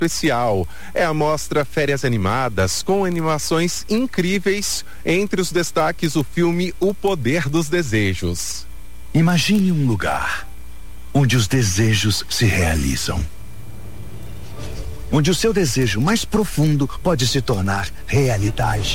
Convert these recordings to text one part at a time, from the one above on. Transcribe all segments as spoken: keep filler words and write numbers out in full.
especial. É a mostra Férias Animadas, com animações incríveis. Entre os destaques, o filme O Poder dos Desejos. Imagine um lugar onde os desejos se realizam. Onde o seu desejo mais profundo pode se tornar realidade.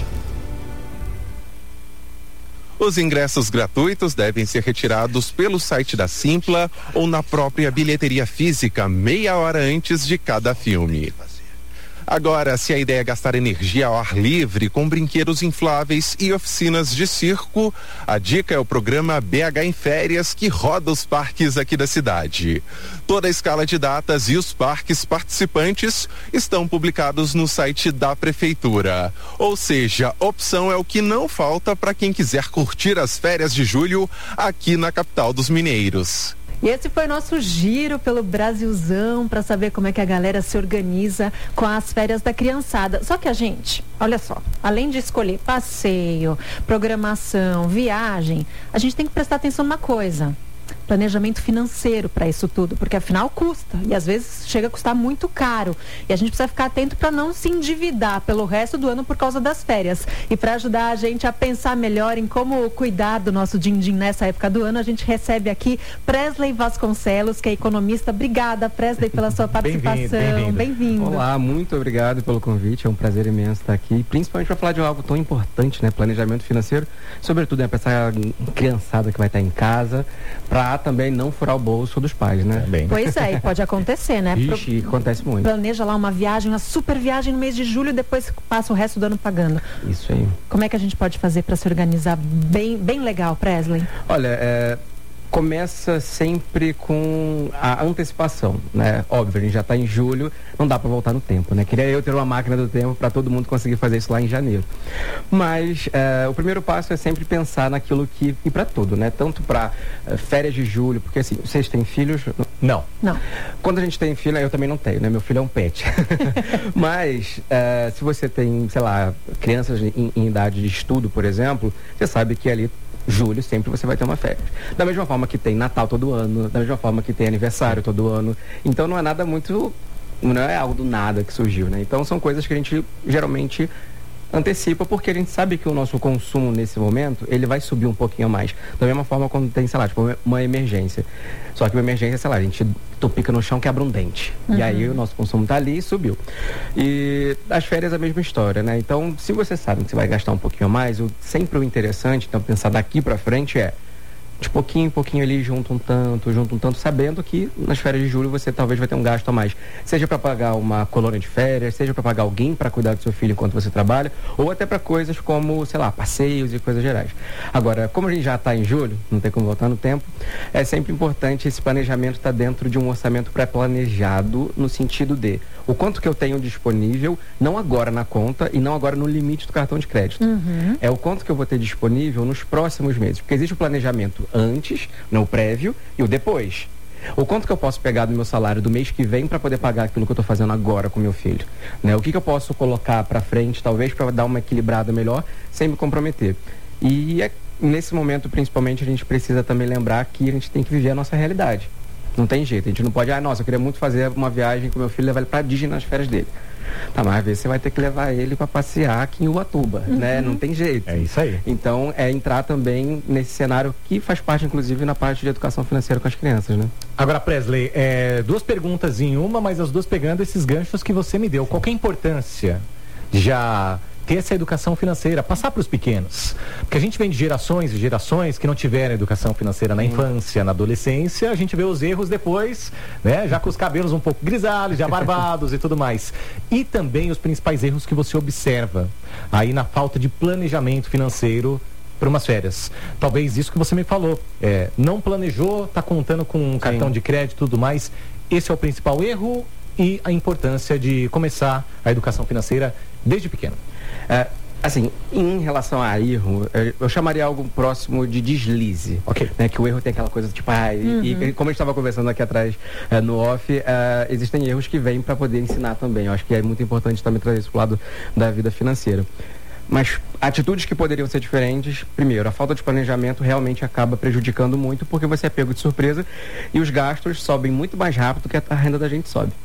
Os ingressos gratuitos devem ser retirados pelo site da Simpla ou na própria bilheteria física, meia hora antes de cada filme. Agora, se a ideia é gastar energia ao ar livre com brinquedos infláveis e oficinas de circo, a dica é o programa B H em Férias, que roda os parques aqui da cidade. Toda a escala de datas e os parques participantes estão publicados no site da Prefeitura. Ou seja, opção é o que não falta para quem quiser curtir as férias de julho aqui na capital dos mineiros. E esse foi nosso giro pelo Brasilzão para saber como é que a galera se organiza com as férias da criançada. Só que a gente, olha só, além de escolher passeio, programação, viagem, a gente tem que prestar atenção numa coisa: planejamento financeiro para isso tudo, porque afinal custa e às vezes chega a custar muito caro, e a gente precisa ficar atento para não se endividar pelo resto do ano por causa das férias. E para ajudar a gente a pensar melhor em como cuidar do nosso din-din nessa época do ano, a gente recebe aqui Presley Vasconcelos, que é economista. Obrigada, Presley, pela sua participação. Bem-vindo. Bem-vindo. Olá, muito obrigado pelo convite, é um prazer imenso estar aqui, principalmente para falar de algo tão importante, né? Planejamento financeiro, sobretudo, né, para essa criançada que vai estar em casa, para também não furar o bolso dos pais, né? Também. Pois é, e pode acontecer, né? Ixi, Pro... acontece muito. Planeja lá uma viagem, uma super viagem no mês de julho, e depois passa o resto do ano pagando. Isso aí. Como é que a gente pode fazer para se organizar bem, bem legal, Presley? Olha, é... começa sempre com a antecipação, né? Óbvio, a gente já está em julho, não dá para voltar no tempo, né? Queria eu ter uma máquina do tempo para todo mundo conseguir fazer isso lá em janeiro. Mas é, o primeiro passo é sempre pensar naquilo que... e para tudo, né? Tanto para é, férias de julho, porque assim, vocês têm filhos? Não. Não. Quando a gente tem filho, eu também não tenho, né? Meu filho é um pet. Mas é, se você tem, sei lá, crianças em, em idade de estudo, por exemplo, você sabe que ali julho sempre você vai ter uma férias. Da mesma forma que tem Natal todo ano, da mesma forma que tem aniversário todo ano. Então não é nada muito, não é algo do nada que surgiu, né? Então são coisas que a gente geralmente antecipa, porque a gente sabe que o nosso consumo nesse momento, ele vai subir um pouquinho a mais. Da mesma forma quando tem, sei lá, tipo uma emergência. Só que uma emergência, sei lá, a gente topica no chão, quebra um dente. Uhum. E aí o nosso consumo tá ali e subiu. E as férias é a mesma história, né? Então, se você sabe que você vai gastar um pouquinho a mais, o, sempre o interessante, então pensar daqui pra frente é de pouquinho em pouquinho ali, junta um tanto, junta um tanto, sabendo que nas férias de julho você talvez vai ter um gasto a mais. Seja para pagar uma colônia de férias, seja para pagar alguém para cuidar do seu filho enquanto você trabalha, ou até para coisas como, sei lá, passeios e coisas gerais. Agora, como a gente já está em julho, não tem como voltar no tempo, é sempre importante esse planejamento estar dentro de um orçamento pré-planejado, no sentido de o quanto que eu tenho disponível, não agora na conta e não agora no limite do cartão de crédito. Uhum. É o quanto que eu vou ter disponível nos próximos meses, porque existe o planejamento antes, não o prévio, e o depois. O quanto que eu posso pegar do meu salário do mês que vem para poder pagar aquilo que eu estou fazendo agora com meu filho, né? O que que eu posso colocar para frente, talvez para dar uma equilibrada melhor, sem me comprometer. E é, nesse momento, principalmente, a gente precisa também lembrar que a gente tem que viver a nossa realidade. Não tem jeito, a gente não pode, ah, nossa, eu queria muito fazer uma viagem com meu filho, levar ele para Disney nas férias dele. Tá, mas às vezes você vai ter que levar ele para passear aqui em Ubatuba, uhum. né? Não tem jeito. É isso aí. Então, é entrar também nesse cenário que faz parte, inclusive, na parte de educação financeira com as crianças, né? Agora, Presley, é, duas perguntas em uma, mas as duas pegando esses ganchos que você me deu. Qual que é a importância de já ter essa educação financeira, passar para os pequenos? Porque a gente vem de gerações e gerações que não tiveram educação financeira na infância, na adolescência, a gente vê os erros depois, né? Já com os cabelos um pouco grisalhos, já barbados e tudo mais. E também os principais erros que você observa aí na falta de planejamento financeiro para umas férias. Talvez isso que você me falou, é, não planejou, está contando com um cartão de crédito e tudo mais. Esse é o principal erro e a importância de começar a educação financeira desde pequeno. É, assim, em relação a erro, eu chamaria algo próximo de deslize. Ok. Né, que o erro tem aquela coisa tipo, ah, uhum. e, e como a gente estava conversando aqui atrás é, no off, é, existem erros que vêm para poder ensinar também. Eu acho que é muito importante também trazer isso para o lado da vida financeira. Mas atitudes que poderiam ser diferentes, primeiro, a falta de planejamento realmente acaba prejudicando muito, porque você é pego de surpresa e os gastos sobem muito mais rápido que a renda da gente sobe.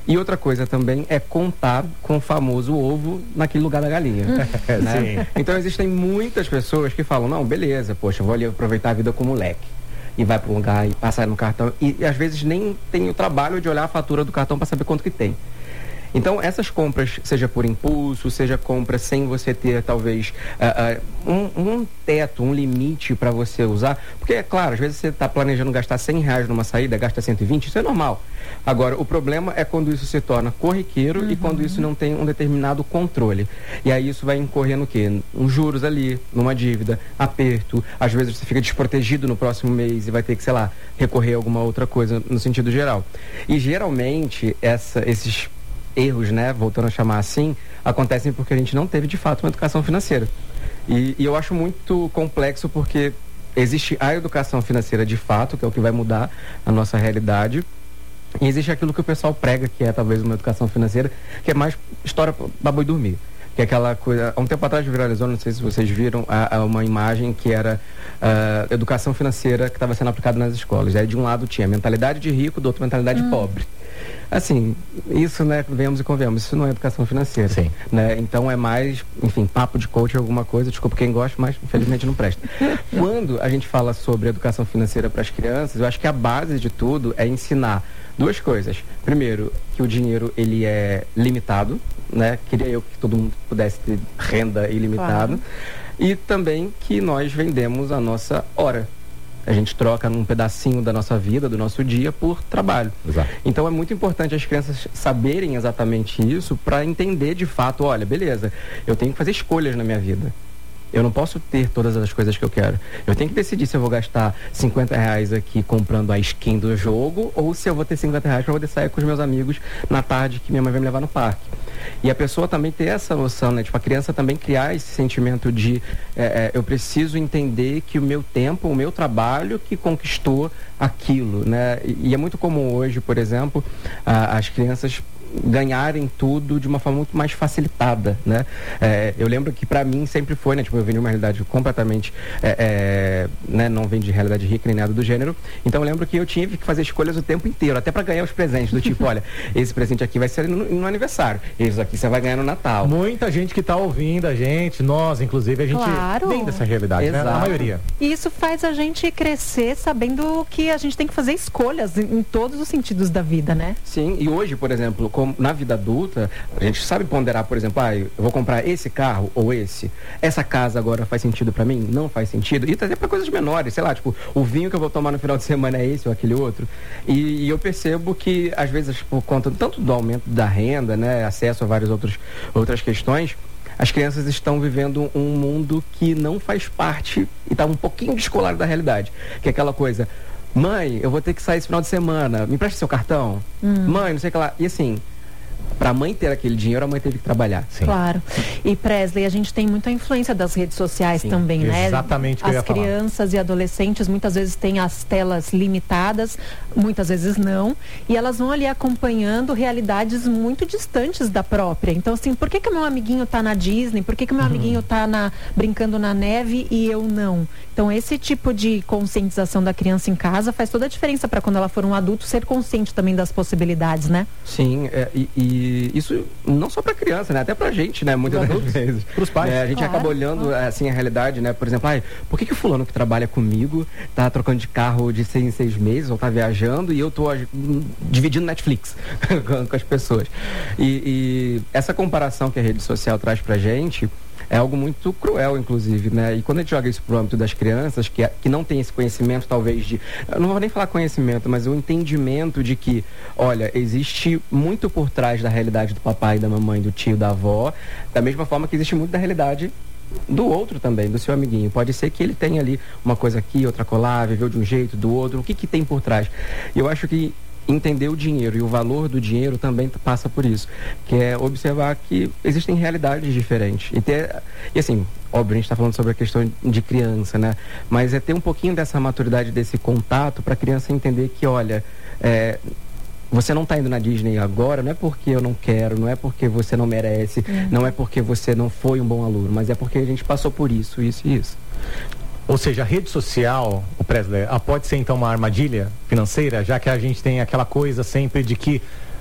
E outra coisa também é contar com o famoso ovo naquele lugar da galinha. Né? Sim. Então existem muitas pessoas que falam, não, beleza, poxa, eu vou ali aproveitar a vida como moleque. E vai para um lugar e passar no cartão. E, e às vezes nem tem o trabalho de olhar a fatura do cartão para saber quanto que tem. Então, essas compras, seja por impulso, seja compra sem você ter, talvez, uh, uh, um, um teto, um limite para você usar. Porque, é claro, às vezes você está planejando gastar cem reais numa saída, gasta cento e vinte, isso é normal. Agora, o problema é quando isso se torna corriqueiro uhum. e quando isso não tem um determinado controle. E aí isso vai incorrer no quê? Uns juros ali, numa dívida, aperto. Às vezes você fica desprotegido no próximo mês e vai ter que, sei lá, recorrer a alguma outra coisa no sentido geral. E, geralmente, essa, esses... erros, né, voltando a chamar assim, acontecem porque a gente não teve de fato uma educação financeira. E, e eu acho muito complexo porque existe a educação financeira de fato, que é o que vai mudar a nossa realidade, e existe aquilo que o pessoal prega, que é talvez uma educação financeira, que é mais história pra boi dormir. Que é aquela coisa, há um tempo atrás viralizou, não sei se vocês viram, a, a uma imagem que era uh, educação financeira que estava sendo aplicada nas escolas. Aí de um lado tinha mentalidade de rico, do outro mentalidade hum. pobre. Assim, isso, né, venhamos e convenhamos, isso não é educação financeira. Sim. Né? Então é mais, enfim, papo de coach, alguma coisa, desculpa quem gosta, mas infelizmente não presta. Quando a gente fala sobre educação financeira para as crianças, eu acho que a base de tudo é ensinar duas coisas. Primeiro, que o dinheiro, ele é limitado, né? Queria eu que todo mundo pudesse ter renda ilimitada. Claro. E também que nós vendemos a nossa hora. A gente troca num pedacinho da nossa vida, do nosso dia, por trabalho. Exato. Então é muito importante as crianças saberem exatamente isso para entender de fato, olha, beleza, eu tenho que fazer escolhas na minha vida. Eu não posso ter todas as coisas que eu quero. Eu tenho que decidir se eu vou gastar cinquenta reais aqui comprando a skin do jogo ou se eu vou ter cinquenta reais para poder sair com os meus amigos na tarde que minha mãe vai me levar no parque. E a pessoa também ter essa noção, né? Tipo, a criança também criar esse sentimento de é, é, eu preciso entender que o meu tempo, o meu trabalho que conquistou aquilo, né? E, e é muito comum hoje, por exemplo, a, as crianças ganharem tudo de uma forma muito mais facilitada, né? É, eu lembro que pra mim sempre foi, né? Tipo, eu vim de uma realidade completamente, é, é, né? Não vem de realidade rica nem nada do gênero. Então eu lembro que eu tive que fazer escolhas o tempo inteiro, até pra ganhar os presentes, do tipo, olha, esse presente aqui vai ser no, no aniversário, esse aqui você vai ganhar no Natal. Muita gente que tá ouvindo a gente, nós, inclusive, a gente claro. vem dessa realidade, Exato. né? A maioria. E isso faz a gente crescer sabendo que a gente tem que fazer escolhas em, em todos os sentidos da vida, né? Sim, e hoje, por exemplo, como na vida adulta, a gente sabe ponderar, por exemplo, ah, eu vou comprar esse carro ou esse. Essa casa agora faz sentido pra mim? Não faz sentido. E até pra coisas menores, sei lá, tipo, o vinho que eu vou tomar no final de semana é esse ou aquele outro. E, e eu percebo que, às vezes, por conta tanto do aumento da renda, né, acesso a várias outros, outras questões, as crianças estão vivendo um mundo que não faz parte e está um pouquinho descolado da realidade. Que é aquela coisa, mãe, eu vou ter que sair esse final de semana, me empresta seu cartão? Hum. Mãe, não sei o que lá. E assim, para a mãe ter aquele dinheiro, a mãe teve que trabalhar. Sim. Claro. E Presley, a gente tem muita influência das redes sociais Sim, também, né? Exatamente o que eu ia As falar. crianças e adolescentes muitas vezes têm as telas limitadas, muitas vezes não, e elas vão ali acompanhando realidades muito distantes da própria. Então, assim, por que que o meu amiguinho tá na Disney? Por que que o meu uhum. amiguinho tá na, brincando na neve e eu não? Então, esse tipo de conscientização da criança em casa faz toda a diferença para quando ela for um adulto ser consciente também das possibilidades, né? Sim, é, e, e isso não só para criança, né? Até pra gente, né? Muitas das vezes. Pros pais. É, a gente Claro. acaba olhando, assim, a realidade, né? Por exemplo, ai, por que que o fulano que trabalha comigo tá trocando de carro de seis em seis meses ou tá viajando e eu tô hum, dividindo Netflix com, com as pessoas? E, e essa comparação que a rede social traz pra gente é algo muito cruel, inclusive, né? E quando a gente joga isso pro âmbito das crianças, que, que não tem esse conhecimento, talvez, de... Eu não vou nem falar conhecimento, mas o entendimento de que, olha, existe muito por trás da realidade do papai, da mamãe, do tio, da avó, da mesma forma que existe muito da realidade do outro também, do seu amiguinho. Pode ser que ele tenha ali uma coisa aqui, outra colar, viveu de um jeito, do outro. O que que tem por trás? Eu acho que entender o dinheiro e o valor do dinheiro também passa por isso, que é observar que existem realidades diferentes e ter, e assim, óbvio, a gente está falando sobre a questão de criança, né, mas é ter um pouquinho dessa maturidade, desse contato para a criança entender que, olha, é, você não está indo na Disney agora, não é porque eu não quero, não é porque você não merece, uhum. não é porque você não foi um bom aluno, mas é porque a gente passou por isso, isso e isso. Ou seja, a rede social, o Presley, pode ser então uma armadilha financeira, já que a gente tem aquela coisa sempre de que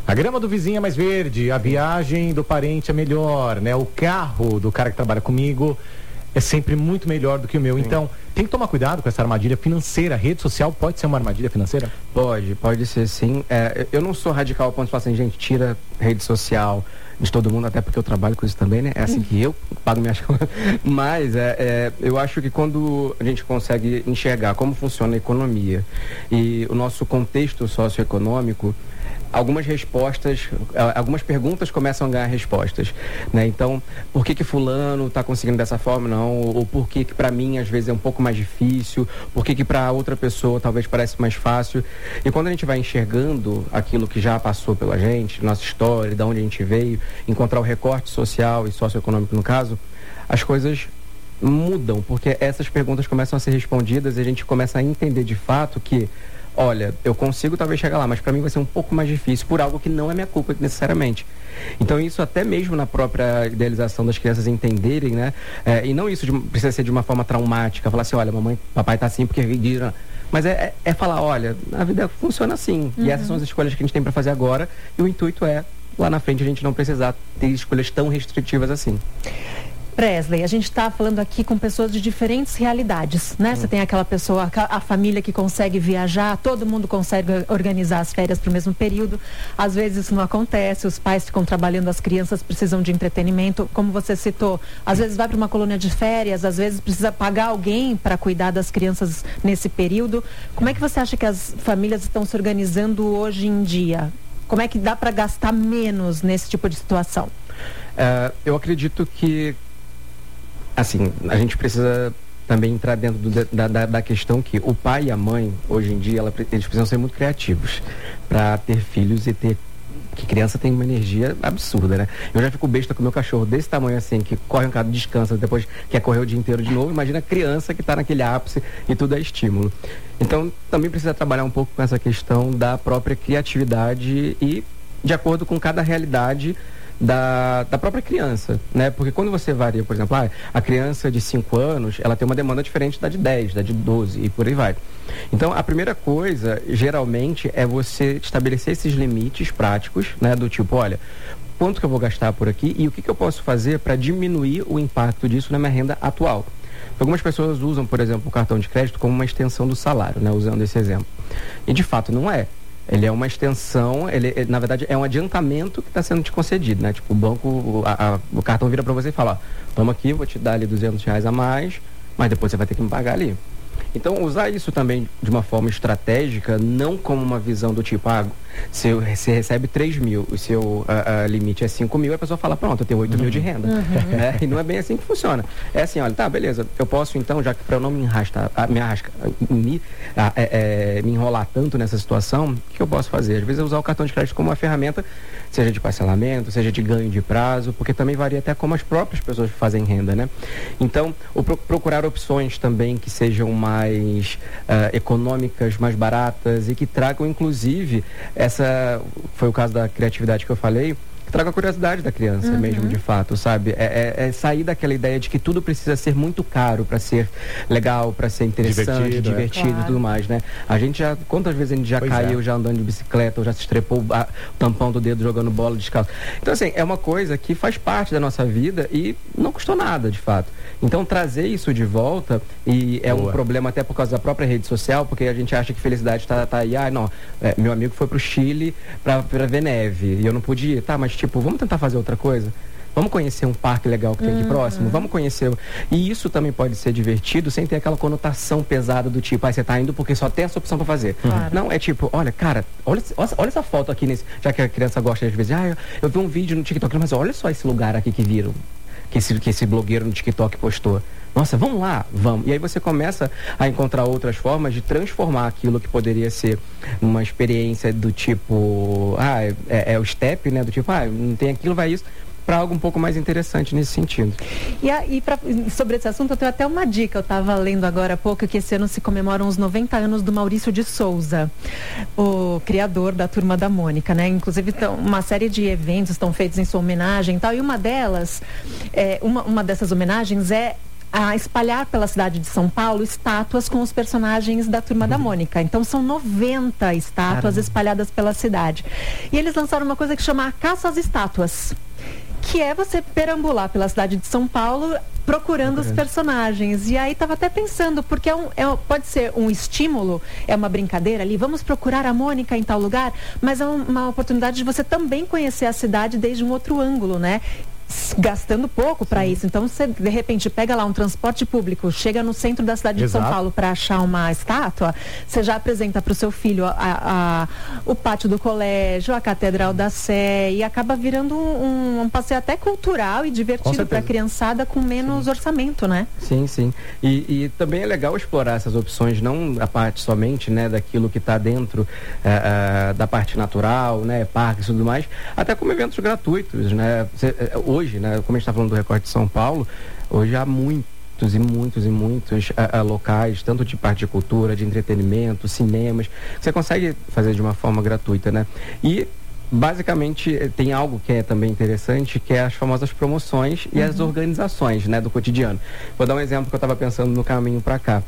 A grama do vizinho é mais verde, a viagem do parente é melhor, né? O carro do cara que trabalha comigo é sempre muito melhor do que o meu. Sim. Então, tem que tomar cuidado com essa armadilha financeira. A rede social pode ser uma armadilha financeira? Pode, pode ser sim. É, eu não sou radical ao ponto de falar assim, gente, tira rede social de todo mundo, até porque eu trabalho com isso também, né? É assim que eu pago minhas contas. Mas é, é, eu acho que quando a gente consegue enxergar como funciona a economia e o nosso contexto socioeconômico, algumas respostas, algumas perguntas começam a ganhar respostas, né? Então, por que que fulano está conseguindo dessa forma, não? Ou por que que para mim às vezes é um pouco mais difícil? Por que que para outra pessoa talvez parece mais fácil? E quando a gente vai enxergando aquilo que já passou pela gente, nossa história, de onde a gente veio, encontrar o recorte social e socioeconômico no caso, as coisas mudam, porque essas perguntas começam a ser respondidas e a gente começa a entender de fato que olha, eu consigo talvez chegar lá, mas para mim vai ser um pouco mais difícil por algo que não é minha culpa necessariamente. Então isso até mesmo na própria idealização das crianças entenderem, né? É, e não isso de, precisa ser de uma forma traumática, falar assim, olha, mamãe, papai tá assim porque... Mas é, é, é falar, olha, a vida funciona assim. Uhum. E essas são as escolhas que a gente tem para fazer agora. E o intuito é, lá na frente, a gente não precisar ter escolhas tão restritivas assim. Presley, a gente está falando aqui com pessoas de diferentes realidades, né? Você hum. tem aquela pessoa, a família que consegue viajar, todo mundo consegue organizar as férias para o mesmo período. Às vezes isso não acontece, os pais ficam trabalhando, as crianças precisam de entretenimento. Como você citou, às vezes vai para uma colônia de férias, às vezes precisa pagar alguém para cuidar das crianças nesse período. Como é que você acha que as famílias estão se organizando hoje em dia? Como é que dá para gastar menos nesse tipo de situação? Uh, eu acredito que assim, a gente precisa também entrar dentro do, da, da, da questão que o pai e a mãe, hoje em dia, ela, eles precisam ser muito criativos para ter filhos e ter... Que criança tem uma energia absurda, né? Eu já fico besta com o meu cachorro desse tamanho assim, que corre um bocado, descansa, depois quer correr o dia inteiro de novo. Imagina a criança que está naquele ápice e tudo é estímulo. Então, também precisa trabalhar um pouco com essa questão da própria criatividade e de acordo com cada realidade Da, da própria criança, né? Porque quando você varia, por exemplo, ah, a criança de cinco anos, ela tem uma demanda diferente da de dez, da de doze e por aí vai. Então, a primeira coisa, geralmente, é você estabelecer esses limites práticos, né? Do tipo, olha, quanto que eu vou gastar por aqui e o que que eu posso fazer para diminuir o impacto disso na minha renda atual. Algumas pessoas usam, por exemplo, o cartão de crédito como uma extensão do salário, né? Usando esse exemplo. E, de fato, não é. Ele é uma extensão, ele, ele na verdade é um adiantamento que está sendo te concedido, né? Tipo, o banco, a, a, o cartão vira para você e fala, ó, toma aqui, vou te dar ali duzentos reais a mais, mas depois você vai ter que me pagar ali. Então, usar isso também de uma forma estratégica, não como uma visão do tipo, ah, se você recebe três mil, o seu uh, uh, limite é cinco mil, a pessoa fala, pronto, eu tenho oito mil de renda. Uhum. Né? E não é bem assim que funciona. É assim, olha, tá, beleza, eu posso então, já que para eu não me arrastar, me, arrasca, me, a, é, é, me enrolar tanto nessa situação, o que eu posso fazer? Às vezes eu usar o cartão de crédito como uma ferramenta, seja de parcelamento, seja de ganho de prazo, porque também varia até como as próprias pessoas fazem renda, né? Então, o pro, procurar opções também que sejam mais uh, econômicas, mais baratas e que tragam, inclusive, essa foi o caso da criatividade que eu falei, que traga a curiosidade da criança uhum. mesmo, de fato, sabe? É, é, é sair daquela ideia de que tudo precisa ser muito caro para ser legal, para ser interessante, divertido, divertido é. e claro. tudo mais, né? A gente já, quantas vezes a gente já pois caiu é. já andando de bicicleta, ou já se estrepou a, o tampão do dedo jogando bola descalço. Então, assim, é uma coisa que faz parte da nossa vida e não custou nada, de fato. Então, trazer isso de volta, e é Boa. um problema até por causa da própria rede social, porque a gente acha que felicidade está tá aí, ah, não, é, meu amigo foi pro Chile para ver neve, e eu não podia ir, tá, mas tipo, vamos tentar fazer outra coisa? Vamos conhecer um parque legal que tem aqui uhum. próximo? Vamos conhecer. E isso também pode ser divertido sem ter aquela conotação pesada do tipo, ah, você tá indo porque só tem essa opção para fazer. Claro. Não, é tipo, olha, cara, olha, olha essa foto aqui nesse. Já que a criança gosta às vezes, ah, eu, eu vi um vídeo no TikTok, mas olha só esse lugar aqui que viram. Que esse, que esse blogueiro no TikTok postou. Nossa, vamos lá, vamos. E aí você começa a encontrar outras formas de transformar aquilo que poderia ser uma experiência do tipo, ah, é, é o step, né? Do tipo, ah, não tem aquilo, vai isso, para algo um pouco mais interessante nesse sentido. E, a, e pra, sobre esse assunto, eu tenho até uma dica. Eu estava lendo agora há pouco que esse ano se comemoram os noventa anos do Maurício de Souza, o criador da Turma da Mônica, né? Inclusive, tão, uma série de eventos estão feitos em sua homenagem e tal. E uma delas, é, uma, uma dessas homenagens é a espalhar pela cidade de São Paulo estátuas com os personagens da Turma da Mônica. Então são noventa estátuas Caramba. espalhadas pela cidade. E eles lançaram uma coisa que chama a Caça às Estátuas, que é você perambular pela cidade de São Paulo procurando os personagens. E aí tava até pensando, porque é um, é, pode ser um estímulo, é uma brincadeira ali, vamos procurar a Mônica em tal lugar, mas é um, uma oportunidade de você também conhecer a cidade desde um outro ângulo, né? Gastando pouco para isso. Então você de repente pega lá um transporte público, chega no centro da cidade Exato. de São Paulo para achar uma estátua, você já apresenta para o seu filho a, a, o pátio do colégio, a Catedral da Sé, e acaba virando um, um passeio até cultural e divertido para a criançada com menos sim. orçamento, né? Sim, sim. E, e também é legal explorar essas opções, não a parte somente, né, daquilo que está dentro uh, uh, da parte natural, né, parques e tudo mais, até como eventos gratuitos, né? Cê, hoje, né, como a gente está falando do Recorte de São Paulo, hoje há muitos e muitos e muitos a, a, locais, tanto de parte de cultura, de entretenimento, cinemas, que você consegue fazer de uma forma gratuita, né? E basicamente tem algo que é também interessante, que é as famosas promoções e uhum. as organizações, né, do cotidiano. Vou dar um exemplo que eu estava pensando no caminho para cá.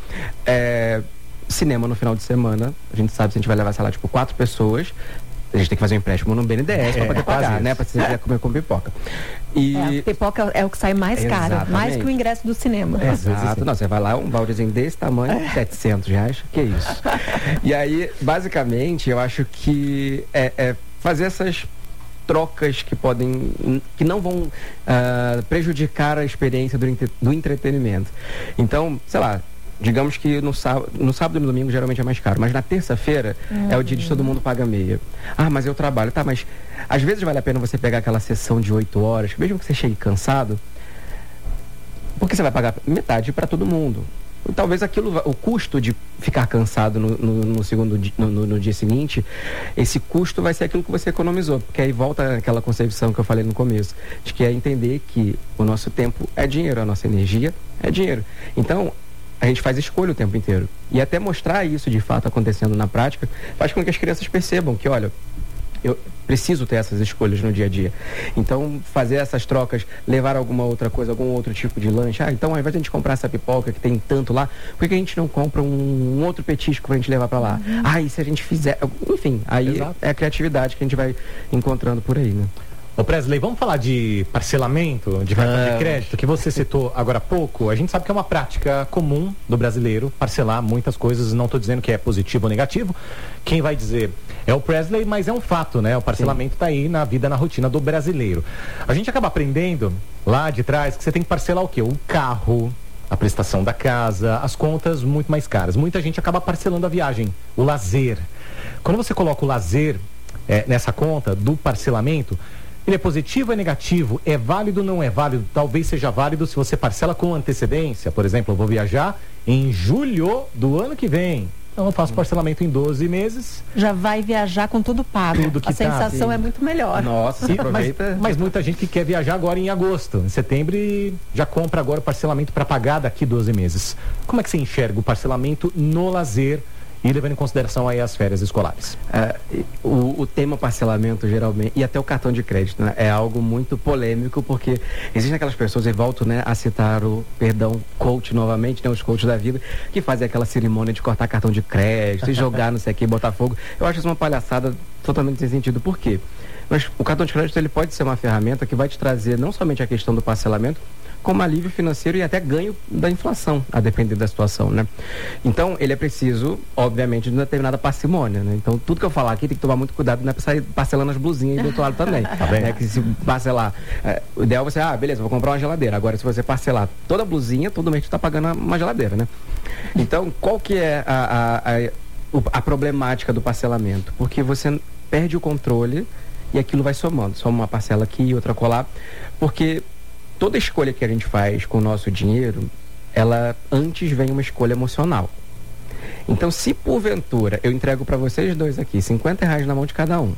É, cinema no final de semana, a gente sabe se a gente vai levar, sei lá, tipo, quatro pessoas, a gente tem que fazer um empréstimo no B N D E S é, para poder pagar, né? Para você quiser comer com pipoca. E... É, a pipoca é o que sai mais caro, Exatamente. mais que o ingresso do cinema. Exato. Não, você vai lá, um baldezinho desse tamanho, é. setecentos reais, que isso. E aí, basicamente, eu acho que é, é fazer essas trocas que podem, que não vão uh, prejudicar a experiência do, do entretenimento. Então, sei lá, digamos que no sábado, no sábado e no domingo geralmente é mais caro, mas na terça-feira uhum. é o dia de todo mundo paga meia. Ah, mas eu trabalho. Tá, mas às vezes vale a pena você pegar aquela sessão de oito horas, mesmo que você chegue cansado, porque você vai pagar metade para todo mundo. E talvez aquilo, o custo de ficar cansado no, no, no segundo no, no, no dia seguinte, esse custo vai ser aquilo que você economizou, porque aí volta aquela concepção que eu falei no começo, de que é entender que o nosso tempo é dinheiro, a nossa energia é dinheiro. Então, a gente faz escolha o tempo inteiro. E até mostrar isso de fato acontecendo na prática, faz com que as crianças percebam que, olha, eu preciso ter essas escolhas no dia a dia. Então, fazer essas trocas, levar alguma outra coisa, algum outro tipo de lanche. Ah, então ao invés de a gente comprar essa pipoca que tem tanto lá, por que a gente não compra um, um outro petisco pra gente levar pra lá? Uhum. Ah, e se a gente fizer... Enfim, aí Exato. é a criatividade que a gente vai encontrando por aí, né? Ô Presley, vamos falar de parcelamento, de cartão ah. de crédito, que você citou agora há pouco. A gente sabe que é uma prática comum do brasileiro parcelar muitas coisas. Não estou dizendo que é positivo ou negativo. Quem vai dizer é o Presley, mas é um fato, né? O parcelamento está aí na vida, na rotina do brasileiro. A gente acaba aprendendo lá de trás que você tem que parcelar o quê? O carro, a prestação da casa, as contas muito mais caras. Muita gente acaba parcelando a viagem, o lazer. Quando você coloca o lazer é, nessa conta do parcelamento, ele é positivo, é negativo, é válido, não é válido? Talvez seja válido se você parcela com antecedência. Por exemplo, eu vou viajar em julho do ano que vem. Então eu faço parcelamento em doze meses. Já vai viajar com tudo pago. Tudo que a sensação tá, é muito melhor. Nossa, e, aproveita. Mas, mas muita gente que quer viajar agora em agosto, em setembro, e já compra agora o parcelamento para pagar daqui doze meses. Como é que você enxerga o parcelamento no lazer e levando em consideração aí as férias escolares? É, o, o tema parcelamento, geralmente, e até o cartão de crédito, né, é algo muito polêmico, porque existem aquelas pessoas, e volto, né, a citar o, perdão, coach novamente, né, os coaches da vida, que fazem aquela cerimônia de cortar cartão de crédito e jogar não sei o que, botar fogo. Eu acho isso uma palhaçada totalmente sem sentido. Por quê? Mas o cartão de crédito, ele pode ser uma ferramenta que vai te trazer não somente a questão do parcelamento, como alívio financeiro e até ganho da inflação, a depender da situação, né? Então, ele é preciso, obviamente, de uma determinada parcimônia, né? Então, tudo que eu falar aqui tem que tomar muito cuidado, não é pra sair parcelando as blusinhas do outro lado também. Tá bem? É que se parcelar, é, o ideal é você, ah, beleza, vou comprar uma geladeira. Agora, se você parcelar toda a blusinha, todo mês você tá pagando uma geladeira, né? Então, qual que é a, a, a, a problemática do parcelamento? Porque você perde o controle e aquilo vai somando. Soma uma parcela aqui, outra colar, porque toda escolha que a gente faz com o nosso dinheiro, ela antes vem uma escolha emocional. Então, se porventura eu entrego para vocês dois aqui cinquenta reais na mão de cada um,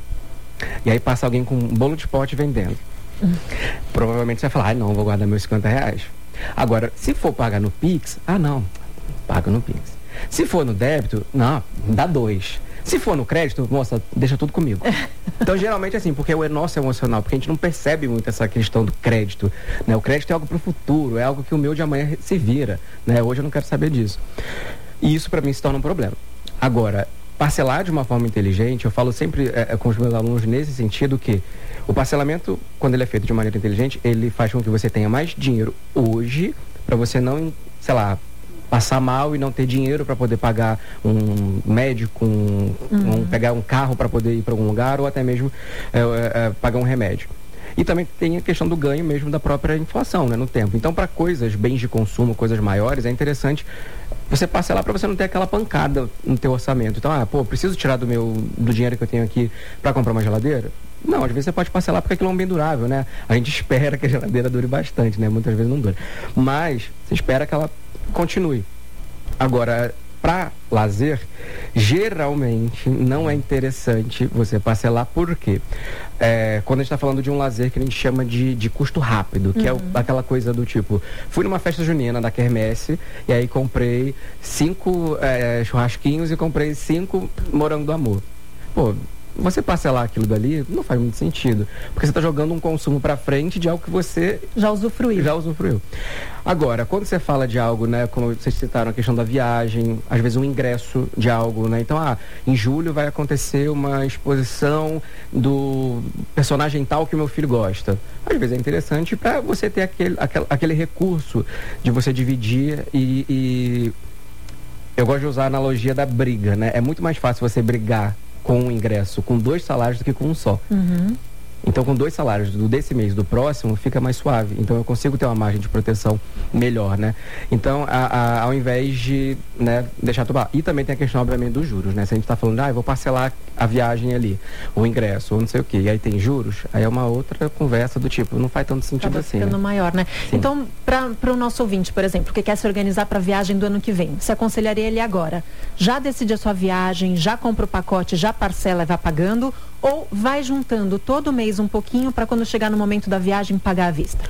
e aí passa alguém com um bolo de pote vendendo, uhum. provavelmente você vai falar, ah, não, vou guardar meus cinquenta reais. Agora, se for pagar no Pix, ah, não, paga no Pix. Se for no débito, não, dá dois. Se for no crédito, moça, deixa tudo comigo. Então, geralmente, assim, porque o nosso é emocional, porque a gente não percebe muito essa questão do crédito, né? O crédito é algo pro futuro, é algo que o meu de amanhã se vira, né? Hoje eu não quero saber disso. E isso, para mim, se torna um problema. Agora, parcelar de uma forma inteligente, eu falo sempre é, com os meus alunos nesse sentido que o parcelamento, quando ele é feito de maneira inteligente, ele faz com que você tenha mais dinheiro hoje, para você não, sei lá, passar mal e não ter dinheiro para poder pagar um médico, um, uhum. um, pegar um carro para poder ir para algum lugar ou até mesmo é, é, pagar um remédio. E também tem a questão do ganho mesmo da própria inflação, né, no tempo. Então, para coisas, bens de consumo, coisas maiores, é interessante você parcelar para você não ter aquela pancada no teu orçamento. Então, ah, pô, preciso tirar do meu do dinheiro que eu tenho aqui para comprar uma geladeira? Não, às vezes você pode parcelar porque aquilo é um bem durável, né? A gente espera que a geladeira dure bastante, né? Muitas vezes não dura. Mas você espera que ela continue. Agora, para lazer, geralmente não é interessante você parcelar, por quê? É, quando a gente está falando de um lazer que a gente chama de, de custo rápido, que uhum. é o, aquela coisa do tipo, fui numa festa junina da Quermesse e aí comprei cinco é, churrasquinhos e comprei cinco morango do amor. Pô, você parcelar aquilo dali não faz muito sentido, porque você está jogando um consumo para frente de algo que você já usufruiu. Já usufruiu. Agora, quando você fala de algo, né, como vocês citaram a questão da viagem, às vezes um ingresso de algo, né? Então, ah, em julho vai acontecer uma exposição do personagem tal que o meu filho gosta. Às vezes é interessante para você ter aquele, aquele, aquele recurso de você dividir e, e eu gosto de usar a analogia da briga, né? É muito mais fácil você brigar com um ingresso com dois salários do que com um só. Uhum. Então, com dois salários do desse mês e do próximo, fica mais suave. Então, eu consigo ter uma margem de proteção melhor, né? Então, a, a, ao invés de, né, deixar tudo lá. E também tem a questão, obviamente, dos juros, né? Se a gente está falando, ah, eu vou parcelar a viagem ali, o ingresso, ou não sei o quê, e aí tem juros, aí é uma outra conversa do tipo, não faz tanto sentido Acaba assim. ficando né? maior, né? Sim. Então, para o nosso ouvinte, por exemplo, que quer se organizar para a viagem do ano que vem, você aconselharia ele agora? Já decide a sua viagem, já compra o pacote, já parcela e vai pagando? Ou vai juntando todo mês um pouquinho para quando chegar no momento da viagem pagar à vista?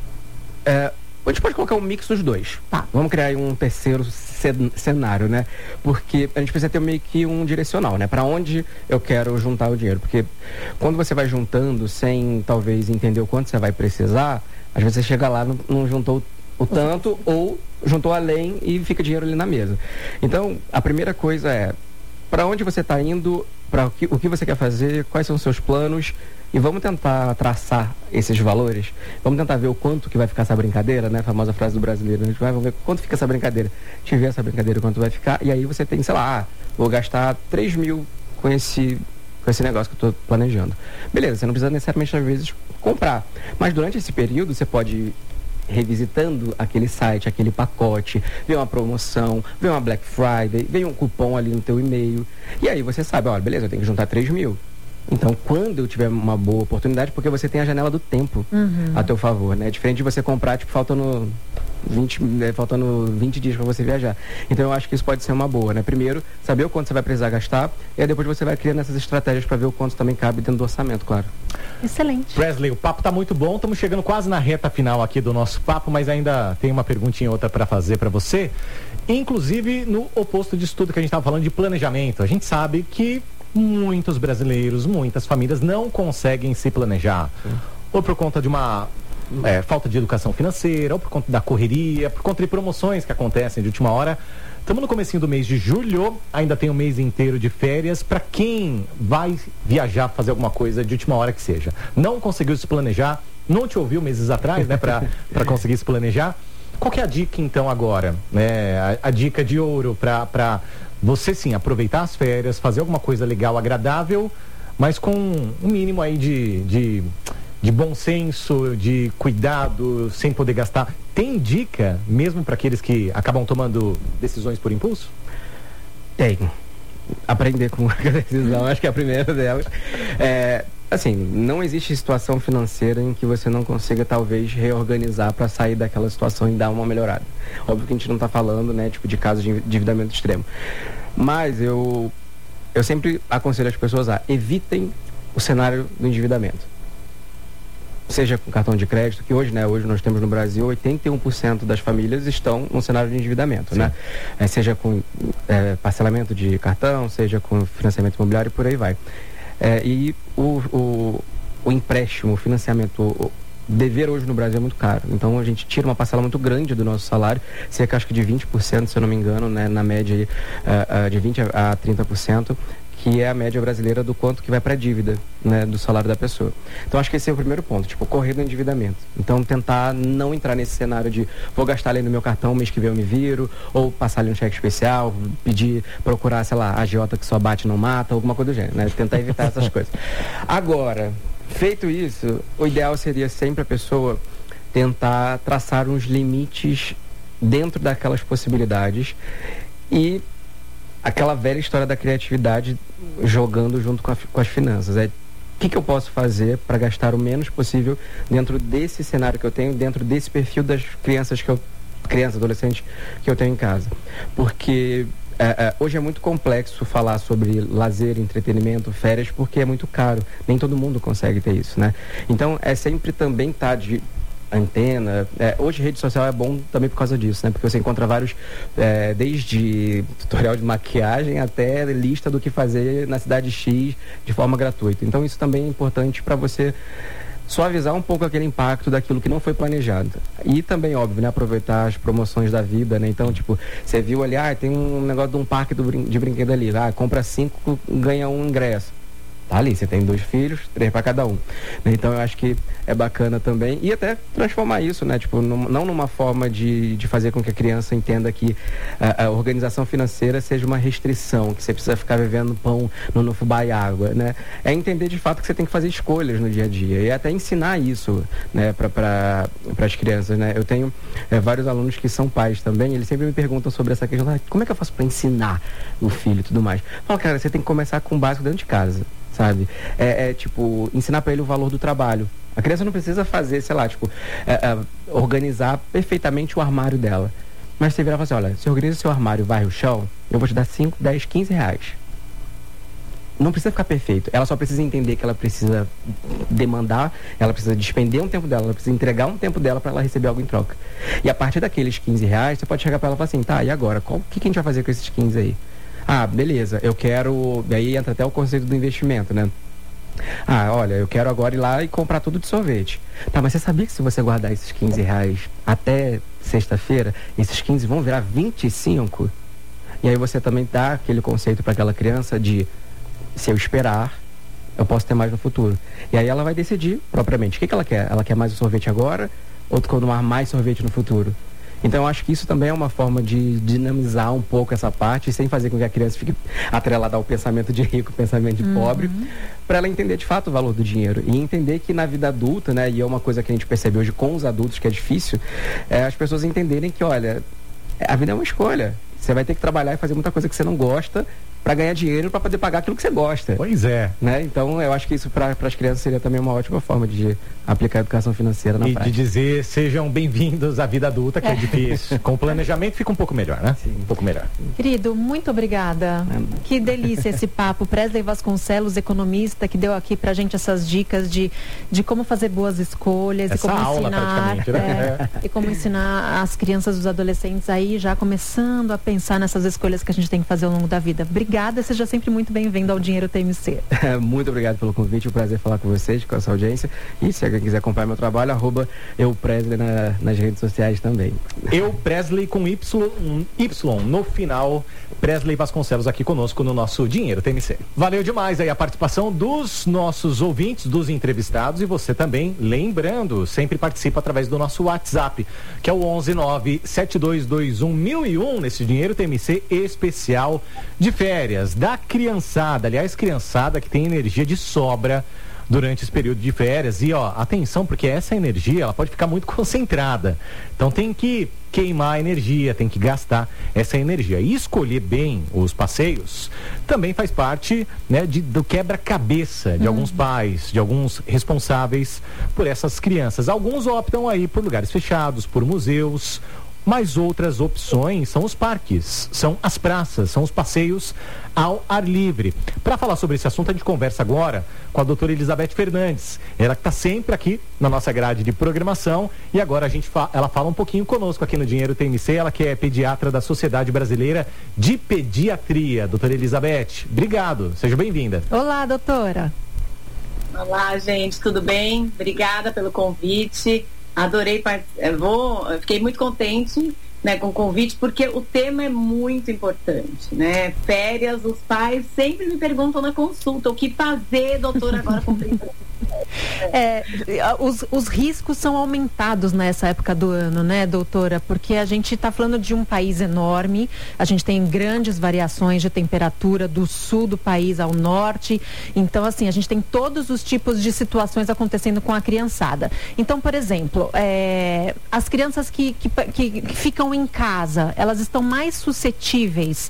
É, a gente pode colocar um mix dos dois. Tá. Vamos criar aí um terceiro cenário, né? Porque a gente precisa ter meio que um direcional, né? Para onde eu quero juntar o dinheiro. Porque quando você vai juntando sem talvez entender o quanto você vai precisar, às vezes você chega lá, não, não juntou o tanto ou juntou além e fica dinheiro ali na mesa. Então, a primeira coisa é para onde você está indo, para o que, o que você quer fazer, quais são os seus planos, e vamos tentar traçar esses valores. Vamos tentar ver o quanto que vai ficar essa brincadeira, né? A famosa frase do brasileiro. A gente vai vamos ver quanto fica essa brincadeira. Te ver essa brincadeira, quanto vai ficar, e aí você tem, sei lá, ah, vou gastar três mil com esse, com esse negócio que eu estou planejando. Beleza, você não precisa necessariamente, às vezes, comprar. Mas durante esse período, você pode revisitando aquele site, aquele pacote, vê uma promoção, vê uma Black Friday, vem um cupom ali no teu e-mail, e aí você sabe, olha, beleza, eu tenho que juntar três mil. Então, quando eu tiver uma boa oportunidade, porque você tem a janela do tempo uhum. a teu favor, né? Diferente de você comprar, tipo, faltando vinte, né, faltando vinte dias para você viajar. Então, eu acho que isso pode ser uma boa, né? Primeiro, saber o quanto você vai precisar gastar, e aí depois você vai criando essas estratégias para ver o quanto também cabe dentro do orçamento, claro. Excelente. Presley, o papo tá muito bom, estamos chegando quase na reta final aqui do nosso papo, mas ainda tem uma perguntinha outra para fazer para você. Inclusive, no oposto disso tudo que a gente estava falando de planejamento, a gente sabe que muitos brasileiros, muitas famílias não conseguem se planejar. Sim. Ou por conta de uma é, falta de educação financeira, ou por conta da correria, por conta de promoções que acontecem de última hora. Estamos no comecinho do mês de julho, ainda tem um mês inteiro de férias. Para quem vai viajar, fazer alguma coisa de última hora que seja, não conseguiu se planejar, não te ouviu meses atrás, né, para conseguir se planejar. Qual que é a dica então agora? Né? A, a dica de ouro para você sim aproveitar as férias, fazer alguma coisa legal, agradável, mas com um mínimo aí de, de, de bom senso, de cuidado, sem poder gastar. Tem dica mesmo para aqueles que acabam tomando decisões por impulso? Tem. Aprender com a decisão, acho que é a primeira delas. É, assim, não existe situação financeira em que você não consiga talvez reorganizar para sair daquela situação e dar uma melhorada. Óbvio que a gente não está falando, né, tipo, de casos de endividamento extremo. Mas eu, eu sempre aconselho as pessoas a evitem o cenário do endividamento. seja com cartão de crédito, que hoje, né, hoje nós temos no Brasil oitenta e um por cento das famílias estão num cenário de endividamento, né? É, seja com é, parcelamento de cartão, seja com financiamento imobiliário e por aí vai. É, e o, o, o empréstimo, o financiamento, o dever hoje no Brasil é muito caro. Então a gente tira uma parcela muito grande do nosso salário, cerca acho que de vinte por cento, se eu não me engano, né, na média aí, uh, uh, de vinte por cento a trinta por cento, que é a média brasileira do quanto que vai para a dívida, né, do salário da pessoa. Então acho que esse é o primeiro ponto, tipo, correr do endividamento. Então tentar não entrar nesse cenário de vou gastar ali no meu cartão, mês que vem eu me viro, ou passar ali um cheque especial, pedir, procurar, sei lá, a agiota que só bate e não mata, alguma coisa do gênero, né? Tentar evitar essas coisas. Agora, feito isso, o ideal seria sempre a pessoa tentar traçar uns limites dentro daquelas possibilidades e aquela velha história da criatividade jogando junto com, a, com as finanças. É, o que, que eu posso fazer para gastar o menos possível dentro desse cenário que eu tenho, dentro desse perfil das crianças que eu, crianças, adolescentes que eu tenho em casa. Porque é, é, hoje é muito complexo falar sobre lazer, entretenimento, férias, porque é muito caro. Nem todo mundo consegue ter isso, né? Então, é sempre também estar de antena. É, hoje rede social é bom também por causa disso, né? Porque você encontra vários, é, desde tutorial de maquiagem até lista do que fazer na cidade X de forma gratuita. Então isso também é importante para você suavizar um pouco aquele impacto daquilo que não foi planejado. E também, óbvio, né, aproveitar as promoções da vida, né? Então, tipo, você viu ali, ah, tem um negócio de um parque do brin- de brinquedo ali, ah, compra cinco, ganha um ingresso. Tá ali, você tem dois filhos, três para cada um. Então eu acho que é bacana também. E até transformar isso, né? Tipo, num, não numa forma de, de fazer com que a criança entenda que a, a organização financeira seja uma restrição, que você precisa ficar vivendo pão no, no fubá e água, né? É entender de fato que você tem que fazer escolhas no dia a dia. E até ensinar isso, né, para pra, as crianças, né? Eu tenho é, vários alunos que são pais também, eles sempre me perguntam sobre essa questão, ah, como é que eu faço para ensinar o filho e tudo mais? Fala, cara, você tem que começar com o básico dentro de casa. Sabe? É, é tipo, ensinar para ele o valor do trabalho. A criança não precisa fazer, sei lá, tipo, é, é, organizar perfeitamente o armário dela. Mas você virar e falar assim, olha, se organiza o seu armário, varre o chão, eu vou te dar cinco, dez, quinze reais. Não precisa ficar perfeito. Ela só precisa entender que ela precisa demandar, ela precisa despender um tempo dela, ela precisa entregar um tempo dela para ela receber algo em troca. E a partir daqueles quinze reais, você pode chegar para ela e falar assim, tá, e agora? O que, que a gente vai fazer com esses quinze aí? Ah, beleza, eu quero... Daí entra até o conceito do investimento, né? Ah, olha, eu quero agora ir lá e comprar tudo de sorvete. Tá, mas você sabia que se você guardar esses quinze reais até sexta-feira, esses quinze vão virar vinte e cinco? E aí você também dá aquele conceito para aquela criança de, se eu esperar, eu posso ter mais no futuro. E aí ela vai decidir propriamente o que, que ela quer. Ela quer mais o sorvete agora ou tomar mais sorvete no futuro? Então eu acho que isso também é uma forma de dinamizar um pouco essa parte, sem fazer com que a criança fique atrelada ao pensamento de rico, pensamento de uhum. pobre, para ela entender de fato o valor do dinheiro. E entender que na vida adulta, né, e é uma coisa que a gente percebe hoje com os adultos, que é difícil, é as pessoas entenderem que, olha, a vida é uma escolha. Você vai ter que trabalhar e fazer muita coisa que você não gosta para ganhar dinheiro, para poder pagar aquilo que você gosta. Pois é. Né? Então, eu acho que isso para as crianças seria também uma ótima forma de aplicar a educação financeira na e prática. E de dizer, sejam bem-vindos à vida adulta, que é, é difícil. Com planejamento fica um pouco melhor, né? Sim. Um pouco melhor. Querido, muito obrigada. É. Que delícia esse papo. Presley Vasconcelos, economista, que deu aqui pra gente essas dicas de, de como fazer boas escolhas. Essa e como aula, ensinar, praticamente, né? É, e como ensinar as crianças, os adolescentes aí já começando a pensar nessas escolhas que a gente tem que fazer ao longo da vida. Obrigada, seja sempre muito bem-vindo ao Dinheiro T M C. Muito obrigado pelo convite, é um prazer falar com vocês, com essa audiência. E se alguém quiser acompanhar meu trabalho, arroba eu Presley na, nas redes sociais também. Eu Presley com Y, um Y no final. Presley Vasconcelos aqui conosco no nosso Dinheiro T M C. Valeu demais aí a participação dos nossos ouvintes, dos entrevistados, e você também, lembrando, sempre participa através do nosso WhatsApp, que é o onze nove sete dois dois um mil e um, nesse Dinheiro T M C especial de férias da criançada. Aliás, criançada que tem energia de sobra durante esse período de férias. E ó, atenção, porque essa energia ela pode ficar muito concentrada, então tem que queimar a energia, tem que gastar essa energia e escolher bem os passeios também faz parte, né, de, do quebra-cabeça de uhum. alguns pais, de alguns responsáveis por essas crianças. Alguns optam aí por lugares fechados, por museus, Mas outras opções são os parques, são as praças, são os passeios ao ar livre. Para falar sobre esse assunto, a gente conversa agora com a doutora Elizabeth Fernandes. Ela que está sempre aqui na nossa grade de programação e agora a gente fa- ela fala um pouquinho conosco aqui no Dinheiro T M C. Ela que é pediatra da Sociedade Brasileira de Pediatria. Doutora Elizabeth, obrigado. Seja bem-vinda. Olá, doutora. Olá, gente, tudo bem? Obrigada pelo convite. Adorei participar. Vou, fiquei muito contente, né, com o convite, porque o tema é muito importante, né? Férias, os pais sempre me perguntam na consulta o que fazer, doutora, agora com É, os, os riscos são aumentados nessa época do ano, né, doutora? Porque a gente está falando de um país enorme, a gente tem grandes variações de temperatura do sul do país ao norte, então assim, a gente tem todos os tipos de situações acontecendo com a criançada. Então, por exemplo, é, as crianças que, que, que, que ficam em casa, elas estão mais suscetíveis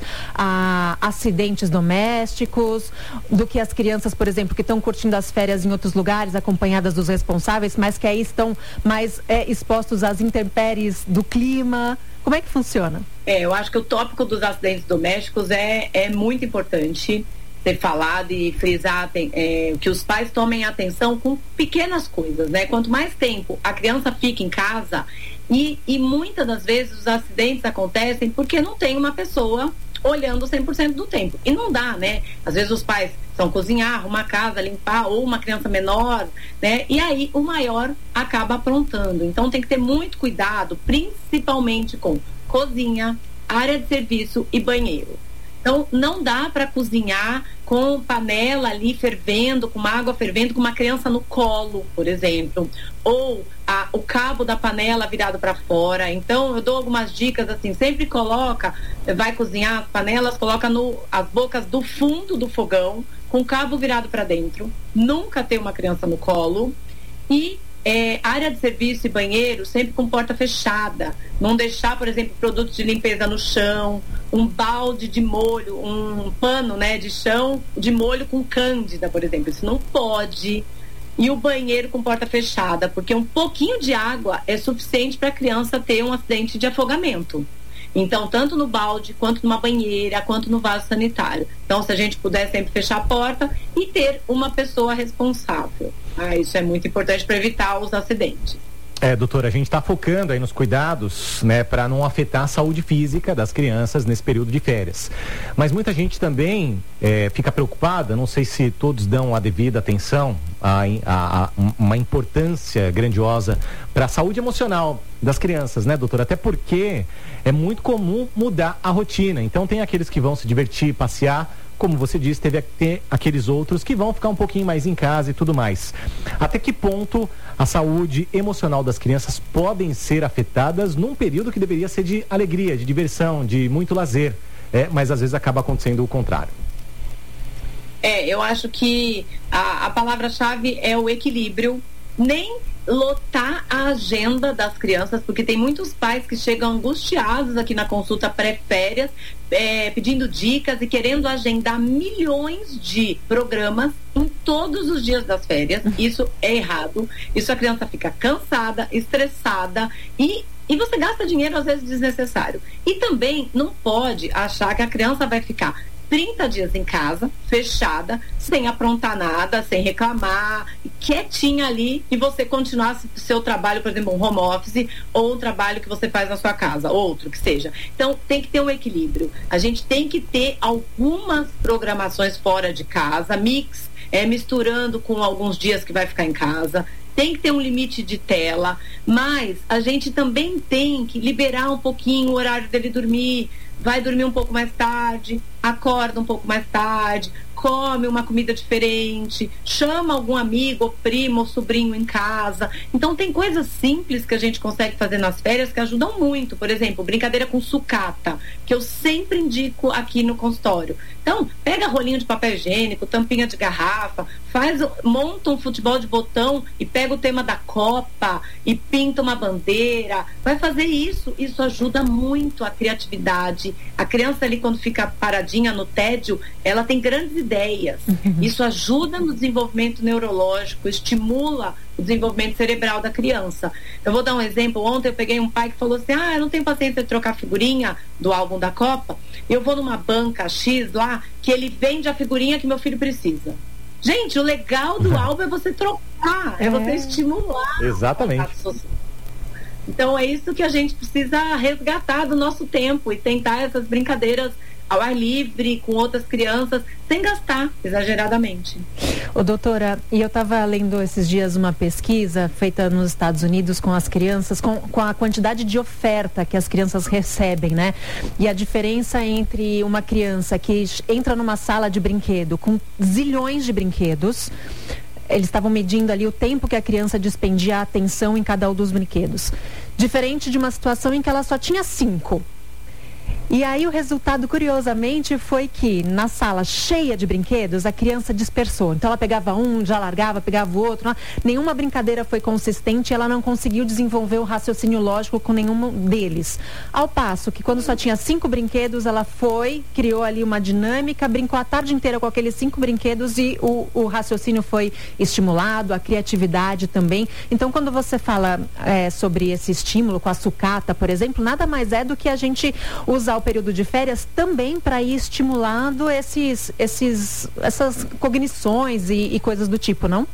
a acidentes domésticos do que as crianças, por exemplo, que estão curtindo as férias em outros lugares, acompanhadas dos responsáveis, mas que aí estão mais é, expostos às intempéries do clima. Como é que funciona? É, eu acho que o tópico dos acidentes domésticos é, é muito importante ser falado e frisar é, que os pais tomem atenção com pequenas coisas, né? Quanto mais tempo a criança fica em casa e, e muitas das vezes os acidentes acontecem porque não tem uma pessoa olhando cem por cento do tempo. E não dá, né? Às vezes os pais são cozinhar, arrumar a casa, limpar, ou uma criança menor, né? E aí o maior acaba aprontando. Então tem que ter muito cuidado, principalmente com cozinha, área de serviço e banheiro. Então não dá para cozinhar com panela ali fervendo, com uma água fervendo, com uma criança no colo, por exemplo, ou a, o cabo da panela virado para fora. Então eu dou algumas dicas assim, sempre coloca, vai cozinhar as panelas, coloca no, as bocas do fundo do fogão, com o cabo virado para dentro, nunca ter uma criança no colo e É, área de serviço e banheiro sempre com porta fechada, não deixar, por exemplo, produtos de limpeza no chão, um balde de molho, um pano, né, de chão de molho com cândida, por exemplo, isso não pode. E o banheiro com porta fechada, porque um pouquinho de água é suficiente para a criança ter um acidente de afogamento. Então, tanto no balde, quanto numa banheira, quanto no vaso sanitário. Então, se a gente puder sempre fechar a porta e ter uma pessoa responsável. Ah, isso é muito importante para evitar os acidentes. É, doutora, a gente está focando aí nos cuidados, né, para não afetar a saúde física das crianças nesse período de férias. Mas muita gente também é, fica preocupada, não sei se todos dão a devida atenção, a, a, a uma importância grandiosa para a saúde emocional das crianças, né, doutora? Até porque é muito comum mudar a rotina. Então tem aqueles que vão se divertir, passear, como você disse, teve ter aqueles outros que vão ficar um pouquinho mais em casa e tudo mais. Até que ponto a saúde emocional das crianças podem ser afetadas num período que deveria ser de alegria, de diversão, de muito lazer, é, mas às vezes acaba acontecendo o contrário? É, eu acho que a, a palavra-chave é o equilíbrio. Nem lotar a agenda das crianças, porque tem muitos pais que chegam angustiados aqui na consulta pré-férias, é, pedindo dicas e querendo agendar milhões de programas em todos os dias das férias. Isso é errado. Isso a criança fica cansada, estressada e E você gasta dinheiro às vezes desnecessário. E também não pode achar que a criança vai ficar trinta dias em casa, fechada, sem aprontar nada, sem reclamar, quietinha ali, e você continuar seu trabalho, por exemplo, um home office, ou um trabalho que você faz na sua casa, outro que seja. Então, tem que ter um equilíbrio. A gente tem que ter algumas programações fora de casa, mix, é, misturando com alguns dias que vai ficar em casa. Tem que ter um limite de tela, mas a gente também tem que liberar um pouquinho o horário dele dormir. Vai dormir um pouco mais tarde, acorda um pouco mais tarde, come uma comida diferente, chama algum amigo, ou primo, ou sobrinho em casa. Então tem coisas simples que a gente consegue fazer nas férias que ajudam muito. Por exemplo, brincadeira com sucata, que eu sempre indico aqui no consultório. Então, pega rolinho de papel higiênico, tampinha de garrafa, faz, monta um futebol de botão e pega o tema da Copa e pinta uma bandeira. Vai fazer isso, isso ajuda muito a criatividade. A criança ali, quando fica paradinha no tédio, ela tem grandes ideias ideias. Uhum. Isso ajuda no desenvolvimento neurológico, estimula o desenvolvimento cerebral da criança. Eu vou dar um exemplo. Ontem eu peguei um pai que falou assim, ah, eu não tenho paciência de trocar figurinha do álbum da Copa. Eu vou numa banca X lá, que ele vende a figurinha que meu filho precisa. Gente, o legal do álbum é você trocar, é, é você estimular. Exatamente. Então é isso que a gente precisa resgatar do nosso tempo e tentar essas brincadeiras ao ar livre, com outras crianças, sem gastar exageradamente. Ô, doutora, e eu estava lendo esses dias uma pesquisa feita nos Estados Unidos com as crianças, com, com a quantidade de oferta que as crianças recebem, né? E a diferença entre uma criança que entra numa sala de brinquedo com zilhões de brinquedos, eles estavam medindo ali o tempo que a criança dispendia a atenção em cada um dos brinquedos. Diferente de uma situação em que ela só tinha cinco. E aí o resultado, curiosamente, foi que na sala cheia de brinquedos, a criança dispersou. Então ela pegava um, já largava, pegava o outro. Não, nenhuma brincadeira foi consistente, ela não conseguiu desenvolver o raciocínio lógico com nenhum deles. Ao passo que quando só tinha cinco brinquedos, ela foi, criou ali uma dinâmica, brincou a tarde inteira com aqueles cinco brinquedos e o, o raciocínio foi estimulado, a criatividade também. Então quando você fala é, sobre esse estímulo com a sucata, por exemplo, nada mais é do que a gente usar o período de férias também para ir estimulando esses, esses, essas cognições e, e coisas do tipo, não?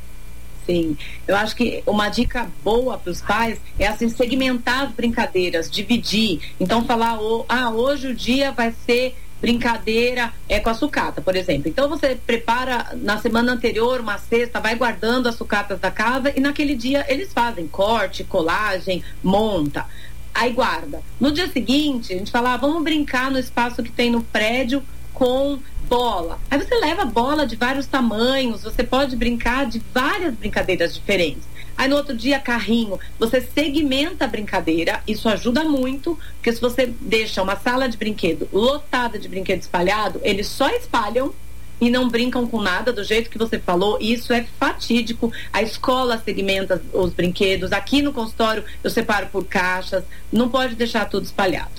Sim, eu acho que uma dica boa para os pais é assim, segmentar as brincadeiras, dividir. Então falar, oh, ah, hoje o dia vai ser brincadeira é com a sucata, por exemplo. Então você prepara na semana anterior uma cesta, vai guardando as sucatas da casa e naquele dia eles fazem corte, colagem, monta. Aí guarda. No dia seguinte, a gente fala, ah, vamos brincar no espaço que tem no prédio com bola. Aí você leva bola de vários tamanhos, você pode brincar de várias brincadeiras diferentes. Aí no outro dia, carrinho. Você segmenta a brincadeira, isso ajuda muito, porque se você deixa uma sala de brinquedo lotada de brinquedo espalhado, eles só espalham e não brincam com nada, do jeito que você falou, e isso é fatídico. A escola segmenta os brinquedos, aqui no consultório eu separo por caixas, não pode deixar tudo espalhado.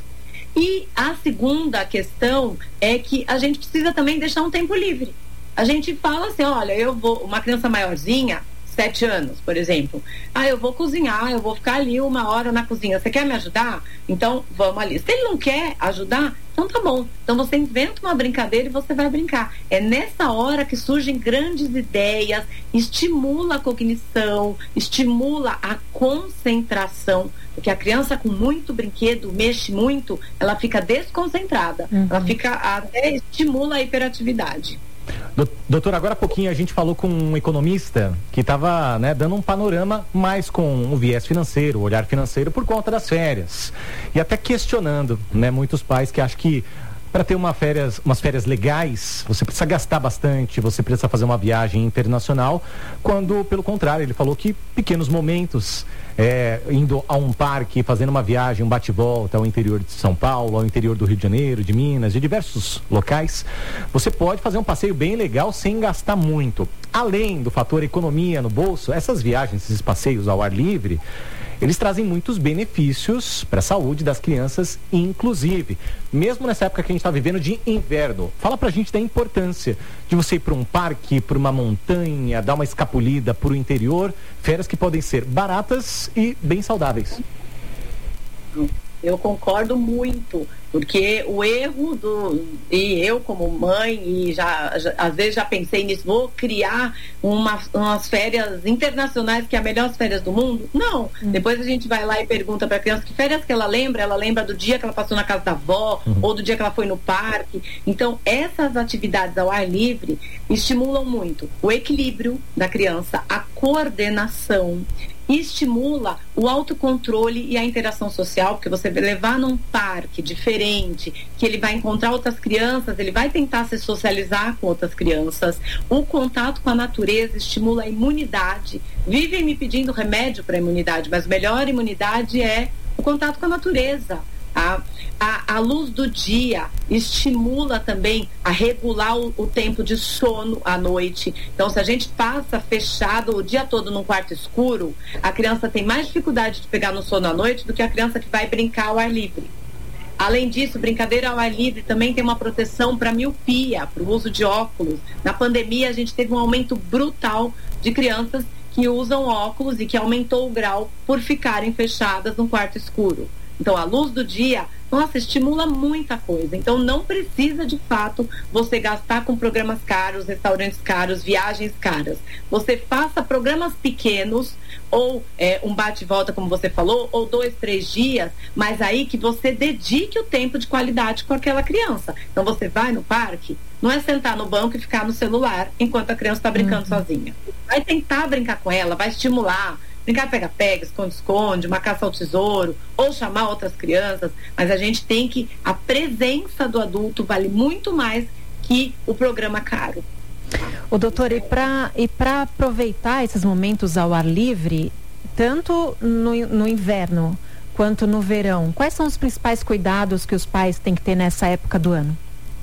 E a segunda questão é que a gente precisa também deixar um tempo livre. A gente fala assim, olha, eu vou, uma criança maiorzinha, sete anos, por exemplo, ah, eu vou cozinhar, eu vou ficar ali uma hora na cozinha, você quer me ajudar? Então, vamos ali. Se ele não quer ajudar, então tá bom. Então você inventa uma brincadeira e você vai brincar. É nessa hora que surgem grandes ideias, estimula a cognição, estimula a concentração, porque a criança com muito brinquedo, mexe muito, ela fica desconcentrada, uhum. ela fica, até estimula a hiperatividade. Doutor, agora há pouquinho a gente falou com um economista que estava, né, dando um panorama mais com um viés financeiro, um olhar financeiro por conta das férias. E até questionando, né, muitos pais que acham que para ter uma férias, umas férias legais, você precisa gastar bastante, você precisa fazer uma viagem internacional, quando, pelo contrário, ele falou que pequenos momentos, é, indo a um parque, fazendo uma viagem, um bate-volta ao interior de São Paulo, ao interior do Rio de Janeiro, de Minas, de diversos locais, você pode fazer um passeio bem legal sem gastar muito. Além do fator economia no bolso, essas viagens, esses passeios ao ar livre, eles trazem muitos benefícios para a saúde das crianças, inclusive, mesmo nessa época que a gente está vivendo de inverno. Fala pra gente da importância de você ir para um parque, para uma montanha, dar uma escapulida para o interior, férias que podem ser baratas e bem saudáveis. Eu concordo muito, porque o erro do... E eu como mãe, e já, já às vezes já pensei nisso, vou criar uma, umas férias internacionais que é as melhores férias do mundo? Não. Hum. Depois a gente vai lá e pergunta para a criança que férias que ela lembra, ela lembra do dia que ela passou na casa da avó, hum. ou do dia que ela foi no parque. Então, essas atividades ao ar livre estimulam muito o equilíbrio da criança, a coordenação, e estimula o autocontrole e a interação social, porque você vai levar num parque diferente, que ele vai encontrar outras crianças, ele vai tentar se socializar com outras crianças. O contato com a natureza estimula a imunidade. Vivem me pedindo remédio para a imunidade, mas a melhor imunidade é o contato com a natureza. A, a, a luz do dia estimula também a regular o, o tempo de sono à noite. Então, se a gente passa fechado o dia todo num quarto escuro, a criança tem mais dificuldade de pegar no sono à noite do que a criança que vai brincar ao ar livre. Além disso, brincadeira ao ar livre também tem uma proteção para miopia, para o uso de óculos. Na pandemia, a gente teve um aumento brutal de crianças que usam óculos e que aumentou o grau por ficarem fechadas num quarto escuro. Então, a luz do dia, nossa, estimula muita coisa. Então, não precisa, de fato, você gastar com programas caros, restaurantes caros, viagens caras. Você faça programas pequenos, ou é, um bate e volta, como você falou, ou dois, três dias, mas aí que você dedique o tempo de qualidade com aquela criança. Então, você vai no parque, não é sentar no banco e ficar no celular enquanto a criança está brincando uhum. sozinha. Vai tentar brincar com ela, vai estimular. Brincar pega-pega, esconde-esconde, uma caça ao tesouro, ou chamar outras crianças, mas a gente tem que, a presença do adulto vale muito mais que o programa caro. O doutor, e para e para aproveitar esses momentos ao ar livre, tanto no, no inverno quanto no verão, quais são os principais cuidados que os pais têm que ter nessa época do ano?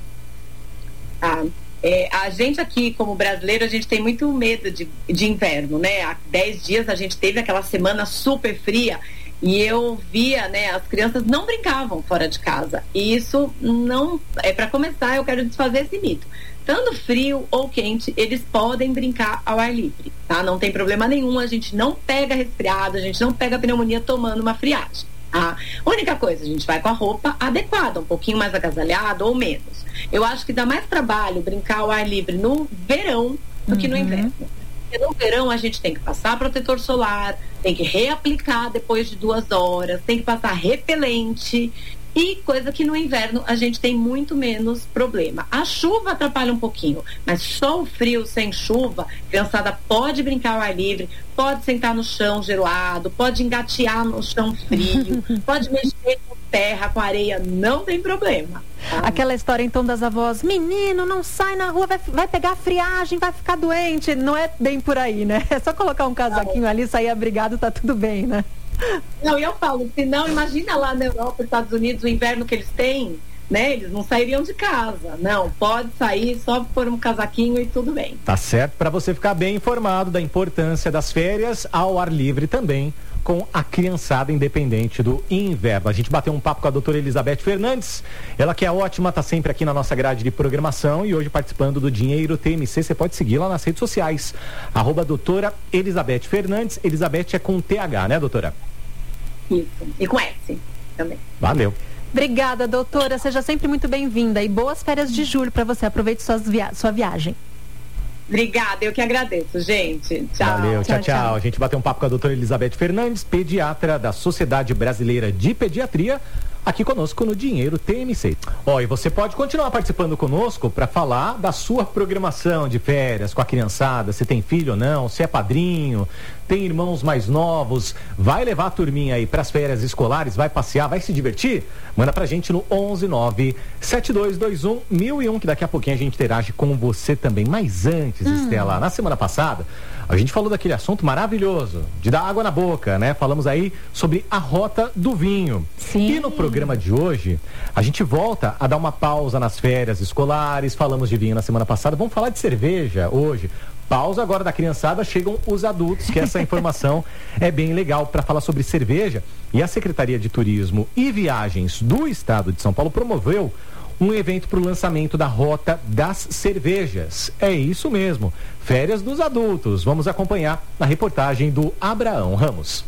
Ah, É, a gente aqui, como brasileiro, a gente tem muito medo de, de inverno, né? Há dez dias a gente teve aquela semana super fria e eu via, né, as crianças não brincavam fora de casa. E isso não... É para começar, eu quero desfazer esse mito. Tanto frio ou quente, eles podem brincar ao ar livre, tá? Não tem problema nenhum, a gente não pega resfriado, a gente não pega pneumonia tomando uma friagem. A única coisa, a gente vai com a roupa adequada, um pouquinho mais agasalhada ou menos. Eu acho que dá mais trabalho brincar ao ar livre no verão do que no Uhum. inverno. Porque no verão a gente tem que passar protetor solar, tem que reaplicar depois de duas horas, tem que passar repelente. E coisa que no inverno a gente tem muito menos problema. A chuva atrapalha um pouquinho, mas só o frio sem chuva, a criançada pode brincar ao ar livre, pode sentar no chão gelado, pode engatear no chão frio, pode mexer com terra, com areia, não tem problema. Tá? Aquela história então das avós, menino, não sai na rua, vai, vai pegar friagem, vai ficar doente. Não é bem por aí, né? É só colocar um casaquinho ali, sair abrigado, tá tudo bem, né? Não, e eu falo, se não, imagina lá na Europa, Estados Unidos, o inverno que eles têm, né? Eles não sairiam de casa. Não, pode sair só por um casaquinho e tudo bem. Tá certo, para você ficar bem informado da importância das férias ao ar livre também, com a criançada independente do inverno. A gente bateu um papo com a doutora Elizabeth Fernandes, ela que é ótima, tá sempre aqui na nossa grade de programação e hoje participando do Dinheiro T M C. Você pode seguir lá nas redes sociais, arroba doutora Elizabeth Fernandes. Elizabeth é com T H, né, doutora? Isso, e com S também. Valeu. Obrigada, doutora. Seja sempre muito bem-vinda e boas férias de julho para você. Aproveite suas via- sua viagem. Obrigada, eu que agradeço, gente. Tchau. Valeu, tchau, Tchau, tchau, tchau. A gente bateu um papo com a doutora Elizabeth Fernandes, pediatra da Sociedade Brasileira de Pediatria, aqui conosco no Dinheiro T M C. Ó, e você pode continuar participando conosco para falar da sua programação de férias com a criançada, se tem filho ou não, se é padrinho, tem irmãos mais novos, vai levar a turminha aí para as férias escolares, vai passear, vai se divertir? Manda pra gente no onze nove sete dois dois um mil e um, que daqui a pouquinho a gente interage com você também. Mas antes, hum. Estela, na semana passada, a gente falou daquele assunto maravilhoso, de dar água na boca, né? Falamos aí sobre a rota do vinho. Sim. E no programa de hoje, a gente volta a dar uma pausa nas férias escolares, falamos de vinho na semana passada, vamos falar de cerveja hoje. Pausa agora da criançada, chegam os adultos, que essa informação é bem legal para falar sobre cerveja. E a Secretaria de Turismo e Viagens do Estado de São Paulo promoveu um evento para o lançamento da Rota das Cervejas. É isso mesmo, férias dos adultos. Vamos acompanhar na reportagem do Abraão Ramos.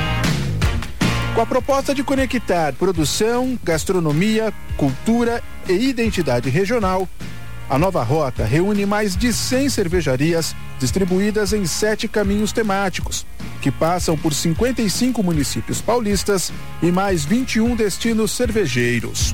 Com a proposta de conectar produção, gastronomia, cultura e identidade regional, a nova rota reúne mais de cem cervejarias distribuídas em sete caminhos temáticos, que passam por cinquenta e cinco municípios paulistas e mais vinte e um destinos cervejeiros.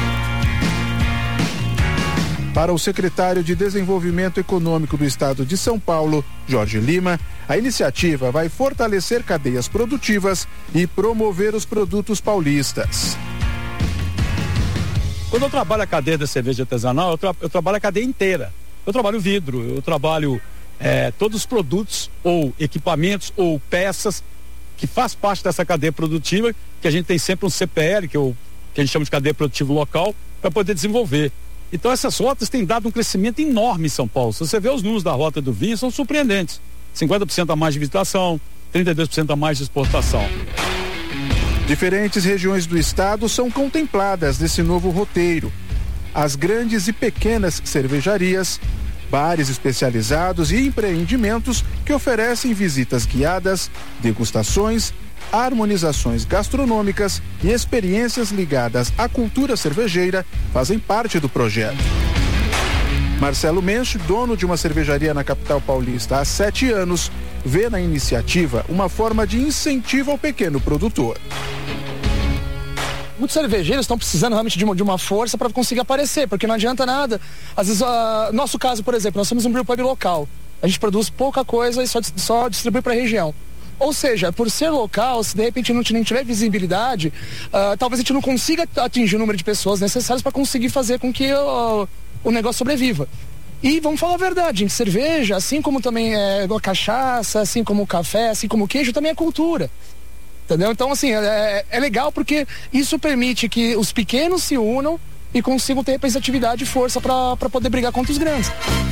Para o secretário de Desenvolvimento Econômico do Estado de São Paulo, Jorge Lima, a iniciativa vai fortalecer cadeias produtivas e promover os produtos paulistas. Quando eu trabalho a cadeia da cerveja artesanal, eu, tra- eu trabalho a cadeia inteira. Eu trabalho vidro, eu trabalho é, todos os produtos ou equipamentos ou peças que faz parte dessa cadeia produtiva, que a gente tem sempre um C P L, que, eu, que a gente chama de cadeia produtiva local, para poder desenvolver. Então essas rotas têm dado um crescimento enorme em São Paulo. Se você vê os números da rota do vinho, são surpreendentes. cinquenta por cento a mais de visitação, trinta e dois por cento a mais de exportação. Diferentes regiões do estado são contempladas nesse novo roteiro. As grandes e pequenas cervejarias, bares especializados e empreendimentos que oferecem visitas guiadas, degustações, harmonizações gastronômicas e experiências ligadas à cultura cervejeira fazem parte do projeto. Marcelo Mensch, dono de uma cervejaria na capital paulista há sete anos, vê na iniciativa uma forma de incentivo ao pequeno produtor. Muitos cervejeiros estão precisando realmente de uma, de uma força para conseguir aparecer, porque não adianta nada. Às vezes, uh, nosso caso, por exemplo, nós somos um brewpub local. A gente produz pouca coisa e só, só distribui para a região. Ou seja, por ser local, se de repente não tiver visibilidade, uh, talvez a gente não consiga atingir o número de pessoas necessárias para conseguir fazer com que uh, o negócio sobreviva. E vamos falar a verdade, gente, cerveja, assim como também é a cachaça, assim como o café, assim como o queijo, também é cultura. Entendeu? Então, assim, é, é legal porque isso permite que os pequenos se unam e consigam ter representatividade e força para poder brigar contra os grandes.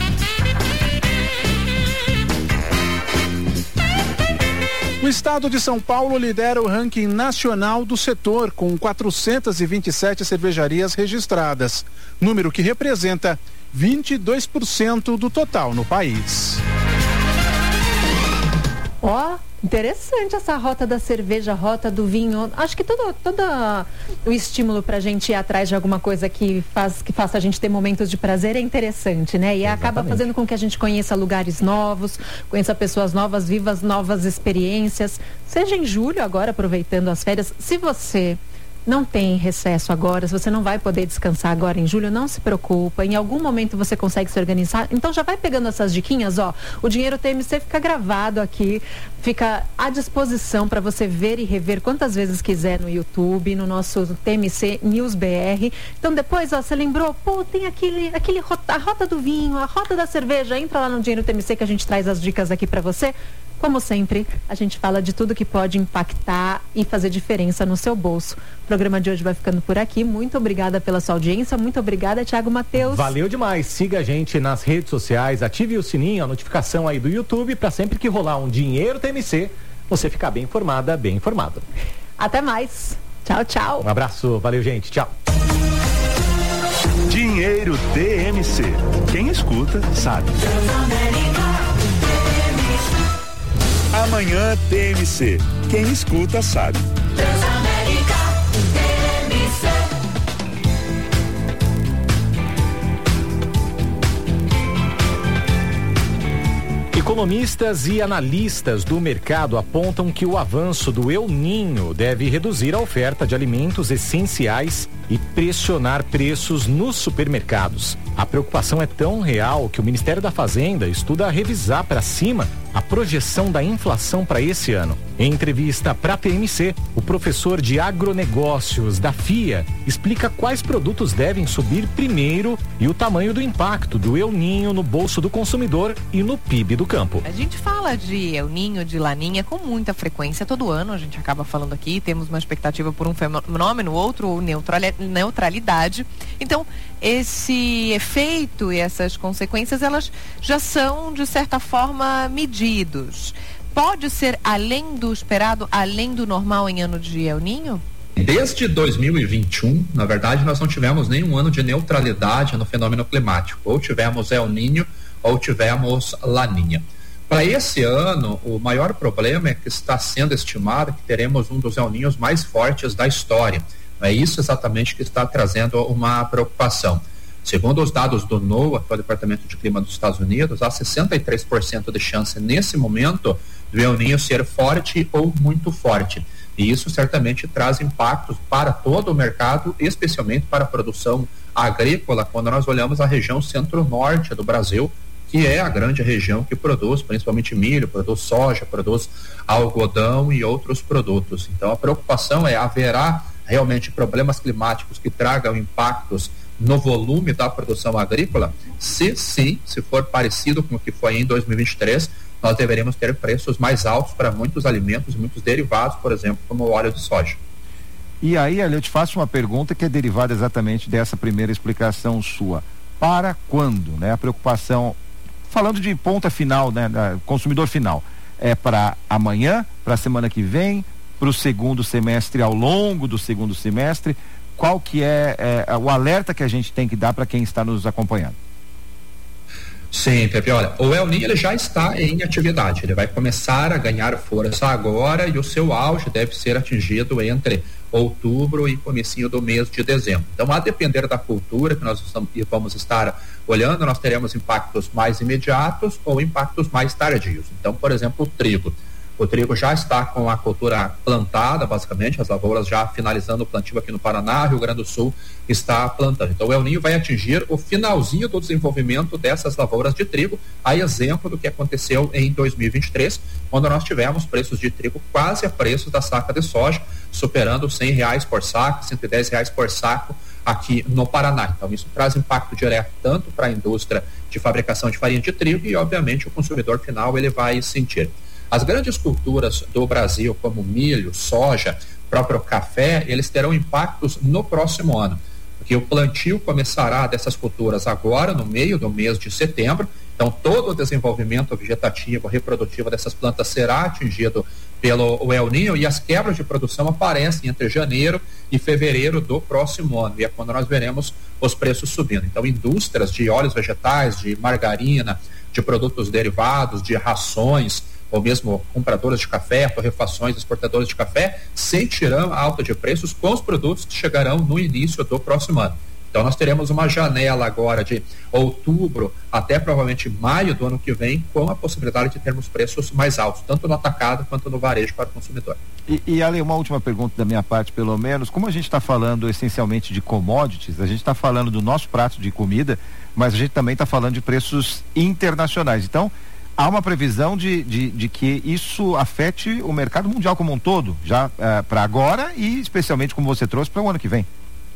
O estado de São Paulo lidera o ranking nacional do setor, com quatrocentas e vinte e sete cervejarias registradas, número que representa vinte e dois por cento do total no país. Ó, oh, interessante essa rota da cerveja, rota do vinho. Acho que todo, todo o estímulo pra gente ir atrás de alguma coisa que, faz, que faça a gente ter momentos de prazer é interessante, né? E Exatamente. Acaba fazendo com que a gente conheça lugares novos, conheça pessoas novas, viva novas experiências. Seja em julho agora, aproveitando as férias, se você não tem recesso agora, se você não vai poder descansar agora em julho, não se preocupa, em algum momento você consegue se organizar, então já vai pegando essas diquinhas, ó, o Dinheiro T M C fica gravado aqui, fica à disposição para você ver e rever quantas vezes quiser no YouTube, no nosso T M C News B R, então depois, ó, você lembrou, pô, tem aquele, aquele rota, a rota do vinho, a rota da cerveja, entra lá no Dinheiro T M C que a gente traz as dicas aqui para você. Como sempre, a gente fala de tudo que pode impactar e fazer diferença no seu bolso. O programa de hoje vai ficando por aqui. Muito obrigada pela sua audiência. Muito obrigada, Thiago Mateus. Valeu demais. Siga a gente nas redes sociais, ative o sininho, a notificação aí do YouTube, para sempre que rolar um Dinheiro T M C, você ficar bem informada, bem informado. Até mais. Tchau, tchau. Um abraço. Valeu, gente. Tchau. Dinheiro T M C. Quem escuta, sabe. Amanhã T M C. Quem escuta sabe. Transamérica T M C. Economistas e analistas do mercado apontam que o avanço do El Niño deve reduzir a oferta de alimentos essenciais e pressionar preços nos supermercados. A preocupação é tão real que o Ministério da Fazenda estuda revisar para cima a projeção da inflação para esse ano. Em entrevista para a T M C, o professor de agronegócios da F I A explica quais produtos devem subir primeiro e o tamanho do impacto do El Niño no bolso do consumidor e no P I B do campo. A gente fala de El Niño, de Laninha com muita frequência todo ano, a gente acaba falando aqui, temos uma expectativa por um fenômeno, outro neutralidade. Então, esse efeito e essas consequências, elas já são, de certa forma, medidos. Pode ser além do esperado, além do normal em ano de El Niño? Desde dois mil e vinte e um, na verdade, nós não tivemos nenhum ano de neutralidade no fenômeno climático. Ou tivemos El Niño, ou tivemos Laninha. Para esse ano, o maior problema é que está sendo estimado que teremos um dos El Niños mais fortes da história. É isso exatamente que está trazendo uma preocupação. Segundo os dados do NOAA, que é o Departamento de Clima dos Estados Unidos, há sessenta e três por cento de chance nesse momento do El Niño ser forte ou muito forte. E isso certamente traz impactos para todo o mercado, especialmente para a produção agrícola, quando nós olhamos a região centro-norte do Brasil, que é a grande região que produz principalmente milho, produz soja, produz algodão e outros produtos. Então a preocupação é, haverá realmente problemas climáticos que tragam impactos no volume da produção agrícola? Se sim, se for parecido com o que foi em dois mil e vinte e três, nós deveremos ter preços mais altos para muitos alimentos, muitos derivados, por exemplo, como o óleo de soja. E aí, Ali, eu te faço uma pergunta que é derivada exatamente dessa primeira explicação sua. Para quando, né? A preocupação, falando de ponta final, né? Da consumidor final, é para amanhã, para a semana que vem, para o segundo semestre, ao longo do segundo semestre? Qual que é, é o alerta que a gente tem que dar para quem está nos acompanhando? Sim, Pepe, olha, o El Niño ele já está em atividade, ele vai começar a ganhar força agora e o seu auge deve ser atingido entre outubro e comecinho do mês de dezembro. Então, a depender da cultura que nós vamos estar olhando, nós teremos impactos mais imediatos ou impactos mais tardios. Então, por exemplo, o trigo. O trigo já está com a cultura plantada, basicamente, as lavouras já finalizando o plantio aqui no Paraná, Rio Grande do Sul está plantando. Então o El Niño vai atingir o finalzinho do desenvolvimento dessas lavouras de trigo, a exemplo do que aconteceu em dois mil e vinte e três, quando nós tivemos preços de trigo quase a preços da saca de soja, superando cem reais por saco, cento e dez reais por saco aqui no Paraná. Então isso traz impacto direto tanto para a indústria de fabricação de farinha de trigo e obviamente o consumidor final ele vai sentir. As grandes culturas do Brasil, como milho, soja, próprio café, eles terão impactos no próximo ano, porque o plantio começará dessas culturas agora, no meio do mês de setembro. Então, todo o desenvolvimento vegetativo, reprodutivo dessas plantas será atingido pelo El Niño e as quebras de produção aparecem entre janeiro e fevereiro do próximo ano, e é quando nós veremos os preços subindo. Então, indústrias de óleos vegetais, de margarina, de produtos derivados, de rações, ou mesmo compradoras de café, torrefações, exportadores de café, sentirão a alta de preços com os produtos que chegarão no início do próximo ano. Então nós teremos uma janela agora de outubro até provavelmente maio do ano que vem, com a possibilidade de termos preços mais altos, tanto no atacado quanto no varejo para o consumidor. E, e Ale, uma última pergunta da minha parte, pelo menos, como a gente está falando essencialmente de commodities, a gente está falando do nosso prato de comida, mas a gente também está falando de preços internacionais. Então, há uma previsão de, de, de que isso afete o mercado mundial como um todo, já uh, para agora e especialmente, como você trouxe, para o ano que vem.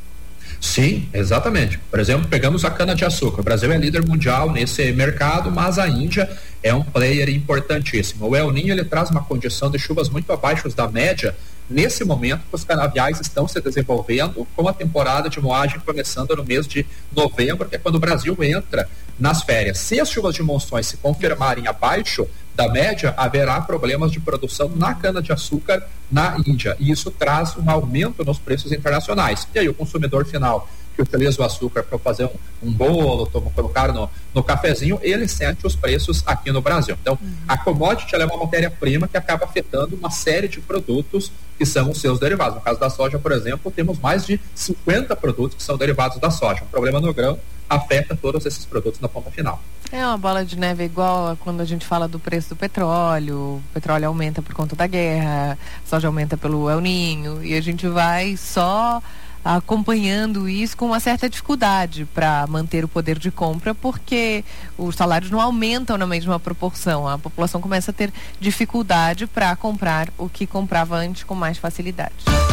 Sim, exatamente. Por exemplo, pegamos a cana-de-açúcar. O Brasil é líder mundial nesse mercado, mas a Índia é um player importantíssimo. O El Niño ele traz uma condição de chuvas muito abaixo da média. Nesse momento, os canaviais estão se desenvolvendo com a temporada de moagem começando no mês de novembro, que é quando o Brasil entra nas férias. Se as chuvas de monções se confirmarem abaixo da média, haverá problemas de produção na cana-de-açúcar na Índia. E isso traz um aumento nos preços internacionais. E aí o consumidor final que utiliza o açúcar para fazer um, um bolo, toma, colocar no, no cafezinho, ele sente os preços aqui no Brasil. Então, uhum. a commodity ela é uma matéria-prima que acaba afetando uma série de produtos que são os seus derivados. No caso da soja, por exemplo, temos mais de cinquenta produtos que são derivados da soja. Um problema no grão afeta todos esses produtos na ponta final. É uma bola de neve igual a quando a gente fala do preço do petróleo. O petróleo aumenta por conta da guerra, a soja aumenta pelo El Niño, e a gente vai só acompanhando isso com uma certa dificuldade para manter o poder de compra, porque os salários não aumentam na mesma proporção. A população começa a ter dificuldade para comprar o que comprava antes com mais facilidade.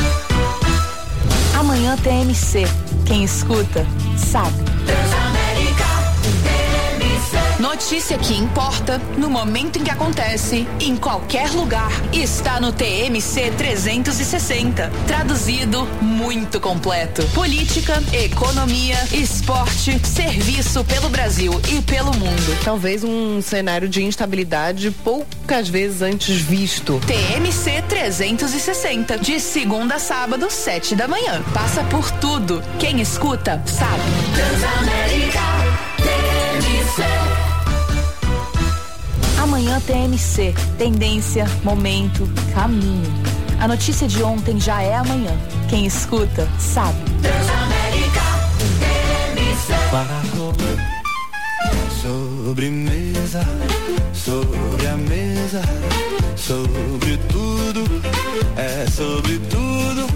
Amanhã T M C. Quem escuta, sabe. Notícia que importa, no momento em que acontece, em qualquer lugar, está no T M C trezentos e sessenta. Traduzido, muito completo. Política, economia, esporte, serviço pelo Brasil e pelo mundo. Talvez um cenário de instabilidade poucas vezes antes visto. T M C trezentos e sessenta, de segunda a sábado, sete da manhã. Passa por tudo. Quem escuta, sabe. Transamérica, T M C. Amanhã T M C, tendência, momento, caminho. A notícia de ontem já é amanhã. Quem escuta, sabe. Transamérica, T M C. Sobremesa, sobre a mesa, sobre tudo, é sobre tudo.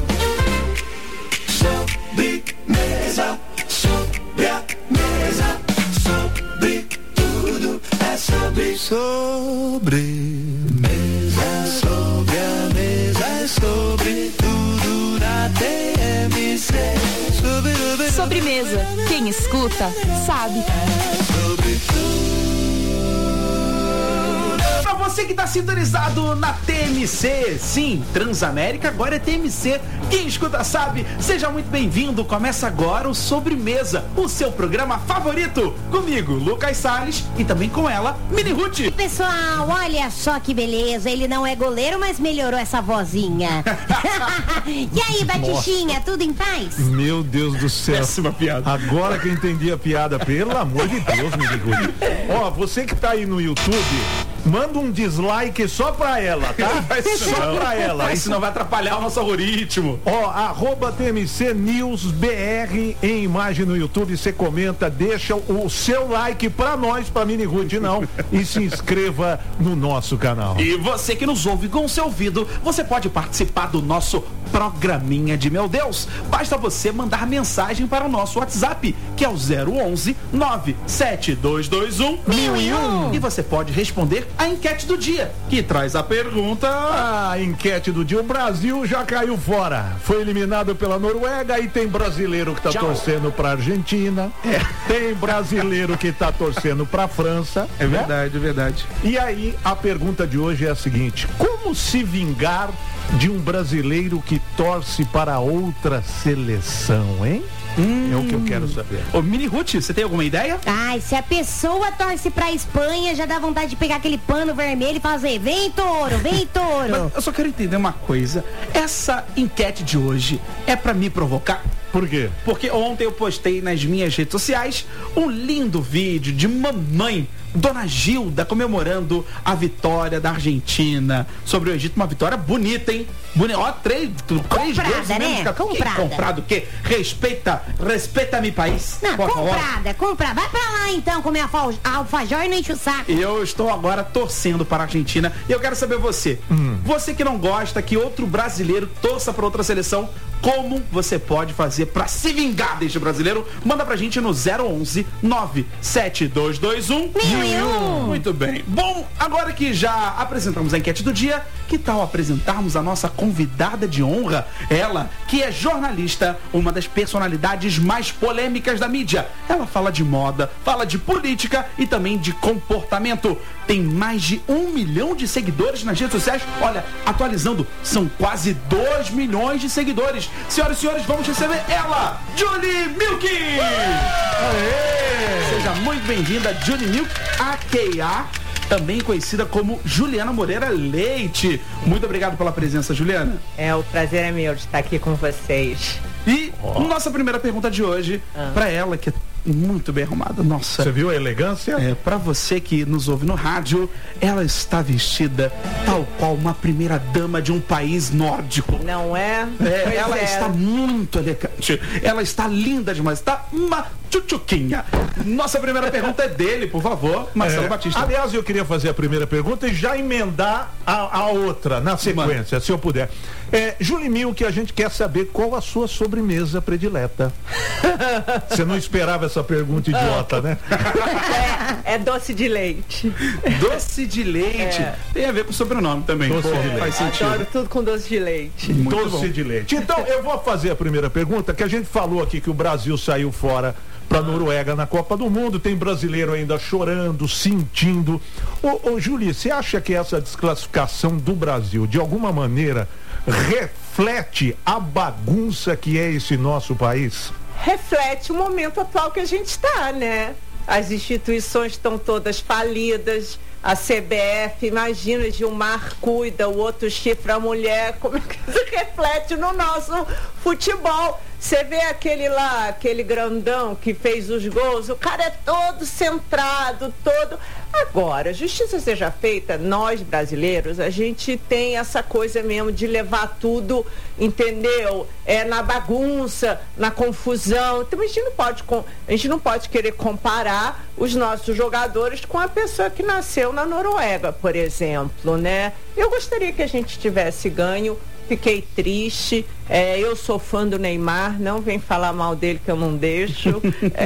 Sobremesa, sobre a mesa, sobre tudo, é sobre sobremesa, sobre a mesa, é sobre tudo na T M C. Sobre, sobremesa, quem escuta, sabe. Sobre tudo. Você que está sintonizado na T M C, sim, Transamérica agora é T M C. Quem escuta sabe, seja muito bem-vindo. Começa agora o Sobremesa, o seu programa favorito. Comigo, Lucas Salles, e também com ela, Mini Ruth. E pessoal, olha só que beleza. Ele não é goleiro, mas melhorou essa vozinha. E aí, Batichinha, tudo em paz? Meu Deus do céu. Péssima piada. Agora que eu entendi a piada, pelo amor de Deus, Mini Ruth. Ó, você que tá aí no YouTube, manda um dislike só pra ela, tá? Só pra ela. Mas senão vai atrapalhar o nosso algoritmo. Ó, arroba T M C News B R em imagem no YouTube, você comenta, deixa o seu like pra nós, pra Mini Ruth não, e se inscreva no nosso canal. E você que nos ouve com o seu ouvido, você pode participar do nosso programinha de Meu Deus. Basta você mandar mensagem para o nosso WhatsApp, que é o zero onze nove sete dois dois um mil e um. E você pode responder a enquete do dia, que traz a pergunta... A enquete do dia, o Brasil já caiu fora. Foi eliminado pela Noruega e tem brasileiro que tá Tchau. torcendo pra Argentina. É. Tem brasileiro que tá torcendo pra França. É verdade, é verdade. E aí, a pergunta de hoje é a seguinte: como se vingar de um brasileiro que torce para outra seleção, hein? Hum. É o que eu quero saber. Ô, Mini Ruth, você tem alguma ideia? Ai, se a pessoa torce pra Espanha, já dá vontade de pegar aquele pano vermelho e fazer: vem, touro, vem, touro. Mas eu só quero entender uma coisa. Essa enquete de hoje é pra me provocar? Por quê? Porque ontem eu postei nas minhas redes sociais um lindo vídeo de mamãe, Dona Gilda, comemorando a vitória da Argentina sobre o Egito. Uma vitória bonita, hein? Bonita. Ó, três, três comprada, gols, né? Que, comprada. Comprado o quê? Respeita, respeita meu país. Não, por comprada, favor. comprada. Vai pra lá então comer a alfajor e não enche o saco. E eu estou agora torcendo para a Argentina. E eu quero saber você. Hum. Você que não gosta que outro brasileiro torça para outra seleção, como você pode fazer para se vingar deste brasileiro? Manda pra gente no zero onze nove sete dois dois um mil e um. Muito bem. Bom, agora que já apresentamos a enquete do dia, que tal apresentarmos a nossa convidada de honra? Ela, que é jornalista, uma das personalidades mais polêmicas da mídia. Ela fala de moda, fala de política e também de comportamento. Tem mais de um milhão de seguidores nas redes sociais. Olha, atualizando, são quase dois milhões de seguidores. Senhoras e senhores, vamos receber ela, Julie Milk! Aê! Seja muito bem-vinda, Julie Milk, a Q A, também conhecida como Juliana Moreira Leite. Muito obrigado pela presença, Juliana. É, o prazer é meu de estar aqui com vocês. E oh. nossa primeira pergunta de hoje, ah. para ela, que é muito bem arrumada. Nossa. Você viu a elegância? É, para você que nos ouve no rádio, ela está vestida tal qual uma primeira dama de um país nórdico. Não é? É, ela é. está muito elegante. Ela está linda demais. Está uma tchutchuquinha. Nossa primeira pergunta é dele, por favor, Marcelo é. Batista. Aliás, eu queria fazer a primeira pergunta e já emendar a, a outra na sequência, Mano. se eu puder. É, Julie Milk, a gente quer saber qual a sua sobremesa predileta. Você não esperava essa pergunta idiota, né? É, é doce de leite. Doce de leite. É. Tem a ver com o sobrenome também. Doce Pô, de leite. Faz sentido. Adoro tudo com doce de leite. Muito doce bom. de leite. Então, eu vou fazer a primeira pergunta, que a gente falou aqui que o Brasil saiu fora para a Noruega na Copa do Mundo, tem brasileiro ainda chorando, sentindo. Ô, ô Julie, você acha que essa desclassificação do Brasil, de alguma maneira, reflete a bagunça que é esse nosso país? Reflete o momento atual que a gente está, né? As instituições estão todas falidas, a C B F, imagina, Gilmar cuida, o outro chifra a mulher, como é que isso reflete no nosso futebol? Você vê aquele lá, aquele grandão que fez os gols, o cara é todo centrado, todo... Agora, justiça seja feita, nós brasileiros, a gente tem essa coisa mesmo de levar tudo, entendeu? É na bagunça, na confusão. Então a gente não pode, a gente não pode querer comparar os nossos jogadores com a pessoa que nasceu na Noruega, por exemplo, né? Eu gostaria que a gente tivesse ganho. Fiquei triste, é, eu sou fã do Neymar, não vem falar mal dele que eu não deixo.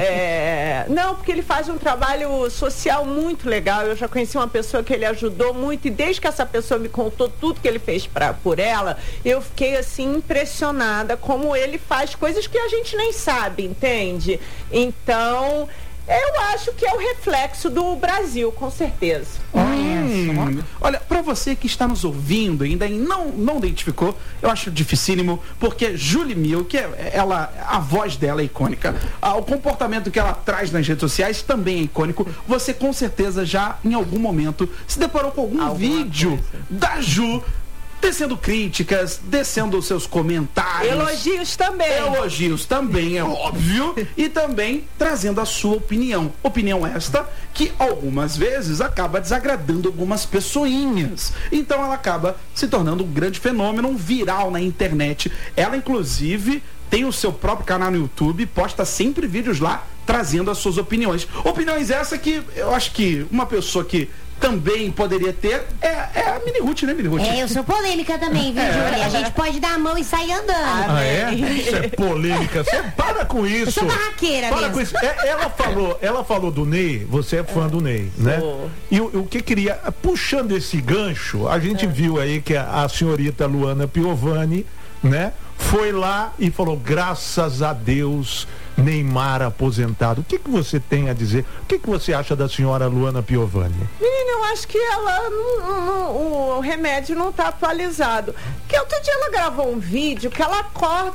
É, não, porque ele faz um trabalho social muito legal. Eu já conheci uma pessoa que ele ajudou muito, e desde que essa pessoa me contou tudo que ele fez pra, por ela, eu fiquei assim impressionada como ele faz coisas que a gente nem sabe, entende? Então... eu acho que é o reflexo do Brasil, com certeza. Olha Hum, olha, pra você que está nos ouvindo e ainda não, não identificou, eu acho dificílimo, porque Julie Milk, ela, a voz dela é icônica. Ah, o comportamento que ela traz nas redes sociais também é icônico. Você com certeza já, em algum momento, se deparou com algum Alguma vídeo coisa. da Ju descendo críticas, descendo os seus comentários. Elogios também. Elogios também, é óbvio. E também trazendo a sua opinião. Opinião esta que algumas vezes acaba desagradando algumas pessoinhas. Então ela acaba se tornando um grande fenômeno, um viral na internet. Ela, inclusive, tem o seu próprio canal no YouTube, posta sempre vídeos lá trazendo as suas opiniões. Opiniões essa que eu acho que uma pessoa que também poderia ter é, é a Mini Ruth, né, Mini Ruth? É, eu sou polêmica também, viu, É. Júlia? A gente pode dar a mão e sair andando. Ah, é? Isso é polêmica. Você para com isso. Eu sou barraqueira Para mesmo. com isso. É, ela falou, ela falou do Ney, você é fã do Ney, né? Sou. E o, o que queria, puxando esse gancho, a gente viu aí que a, a senhorita Luana Piovani, né, foi lá e falou, graças a Deus, Neymar aposentado. O que que você tem a dizer? O que que você acha da senhora Luana Piovani? Menina, eu acho que ela não, não- o remédio não está atualizado. Que outro dia ela gravou um vídeo que ela acorda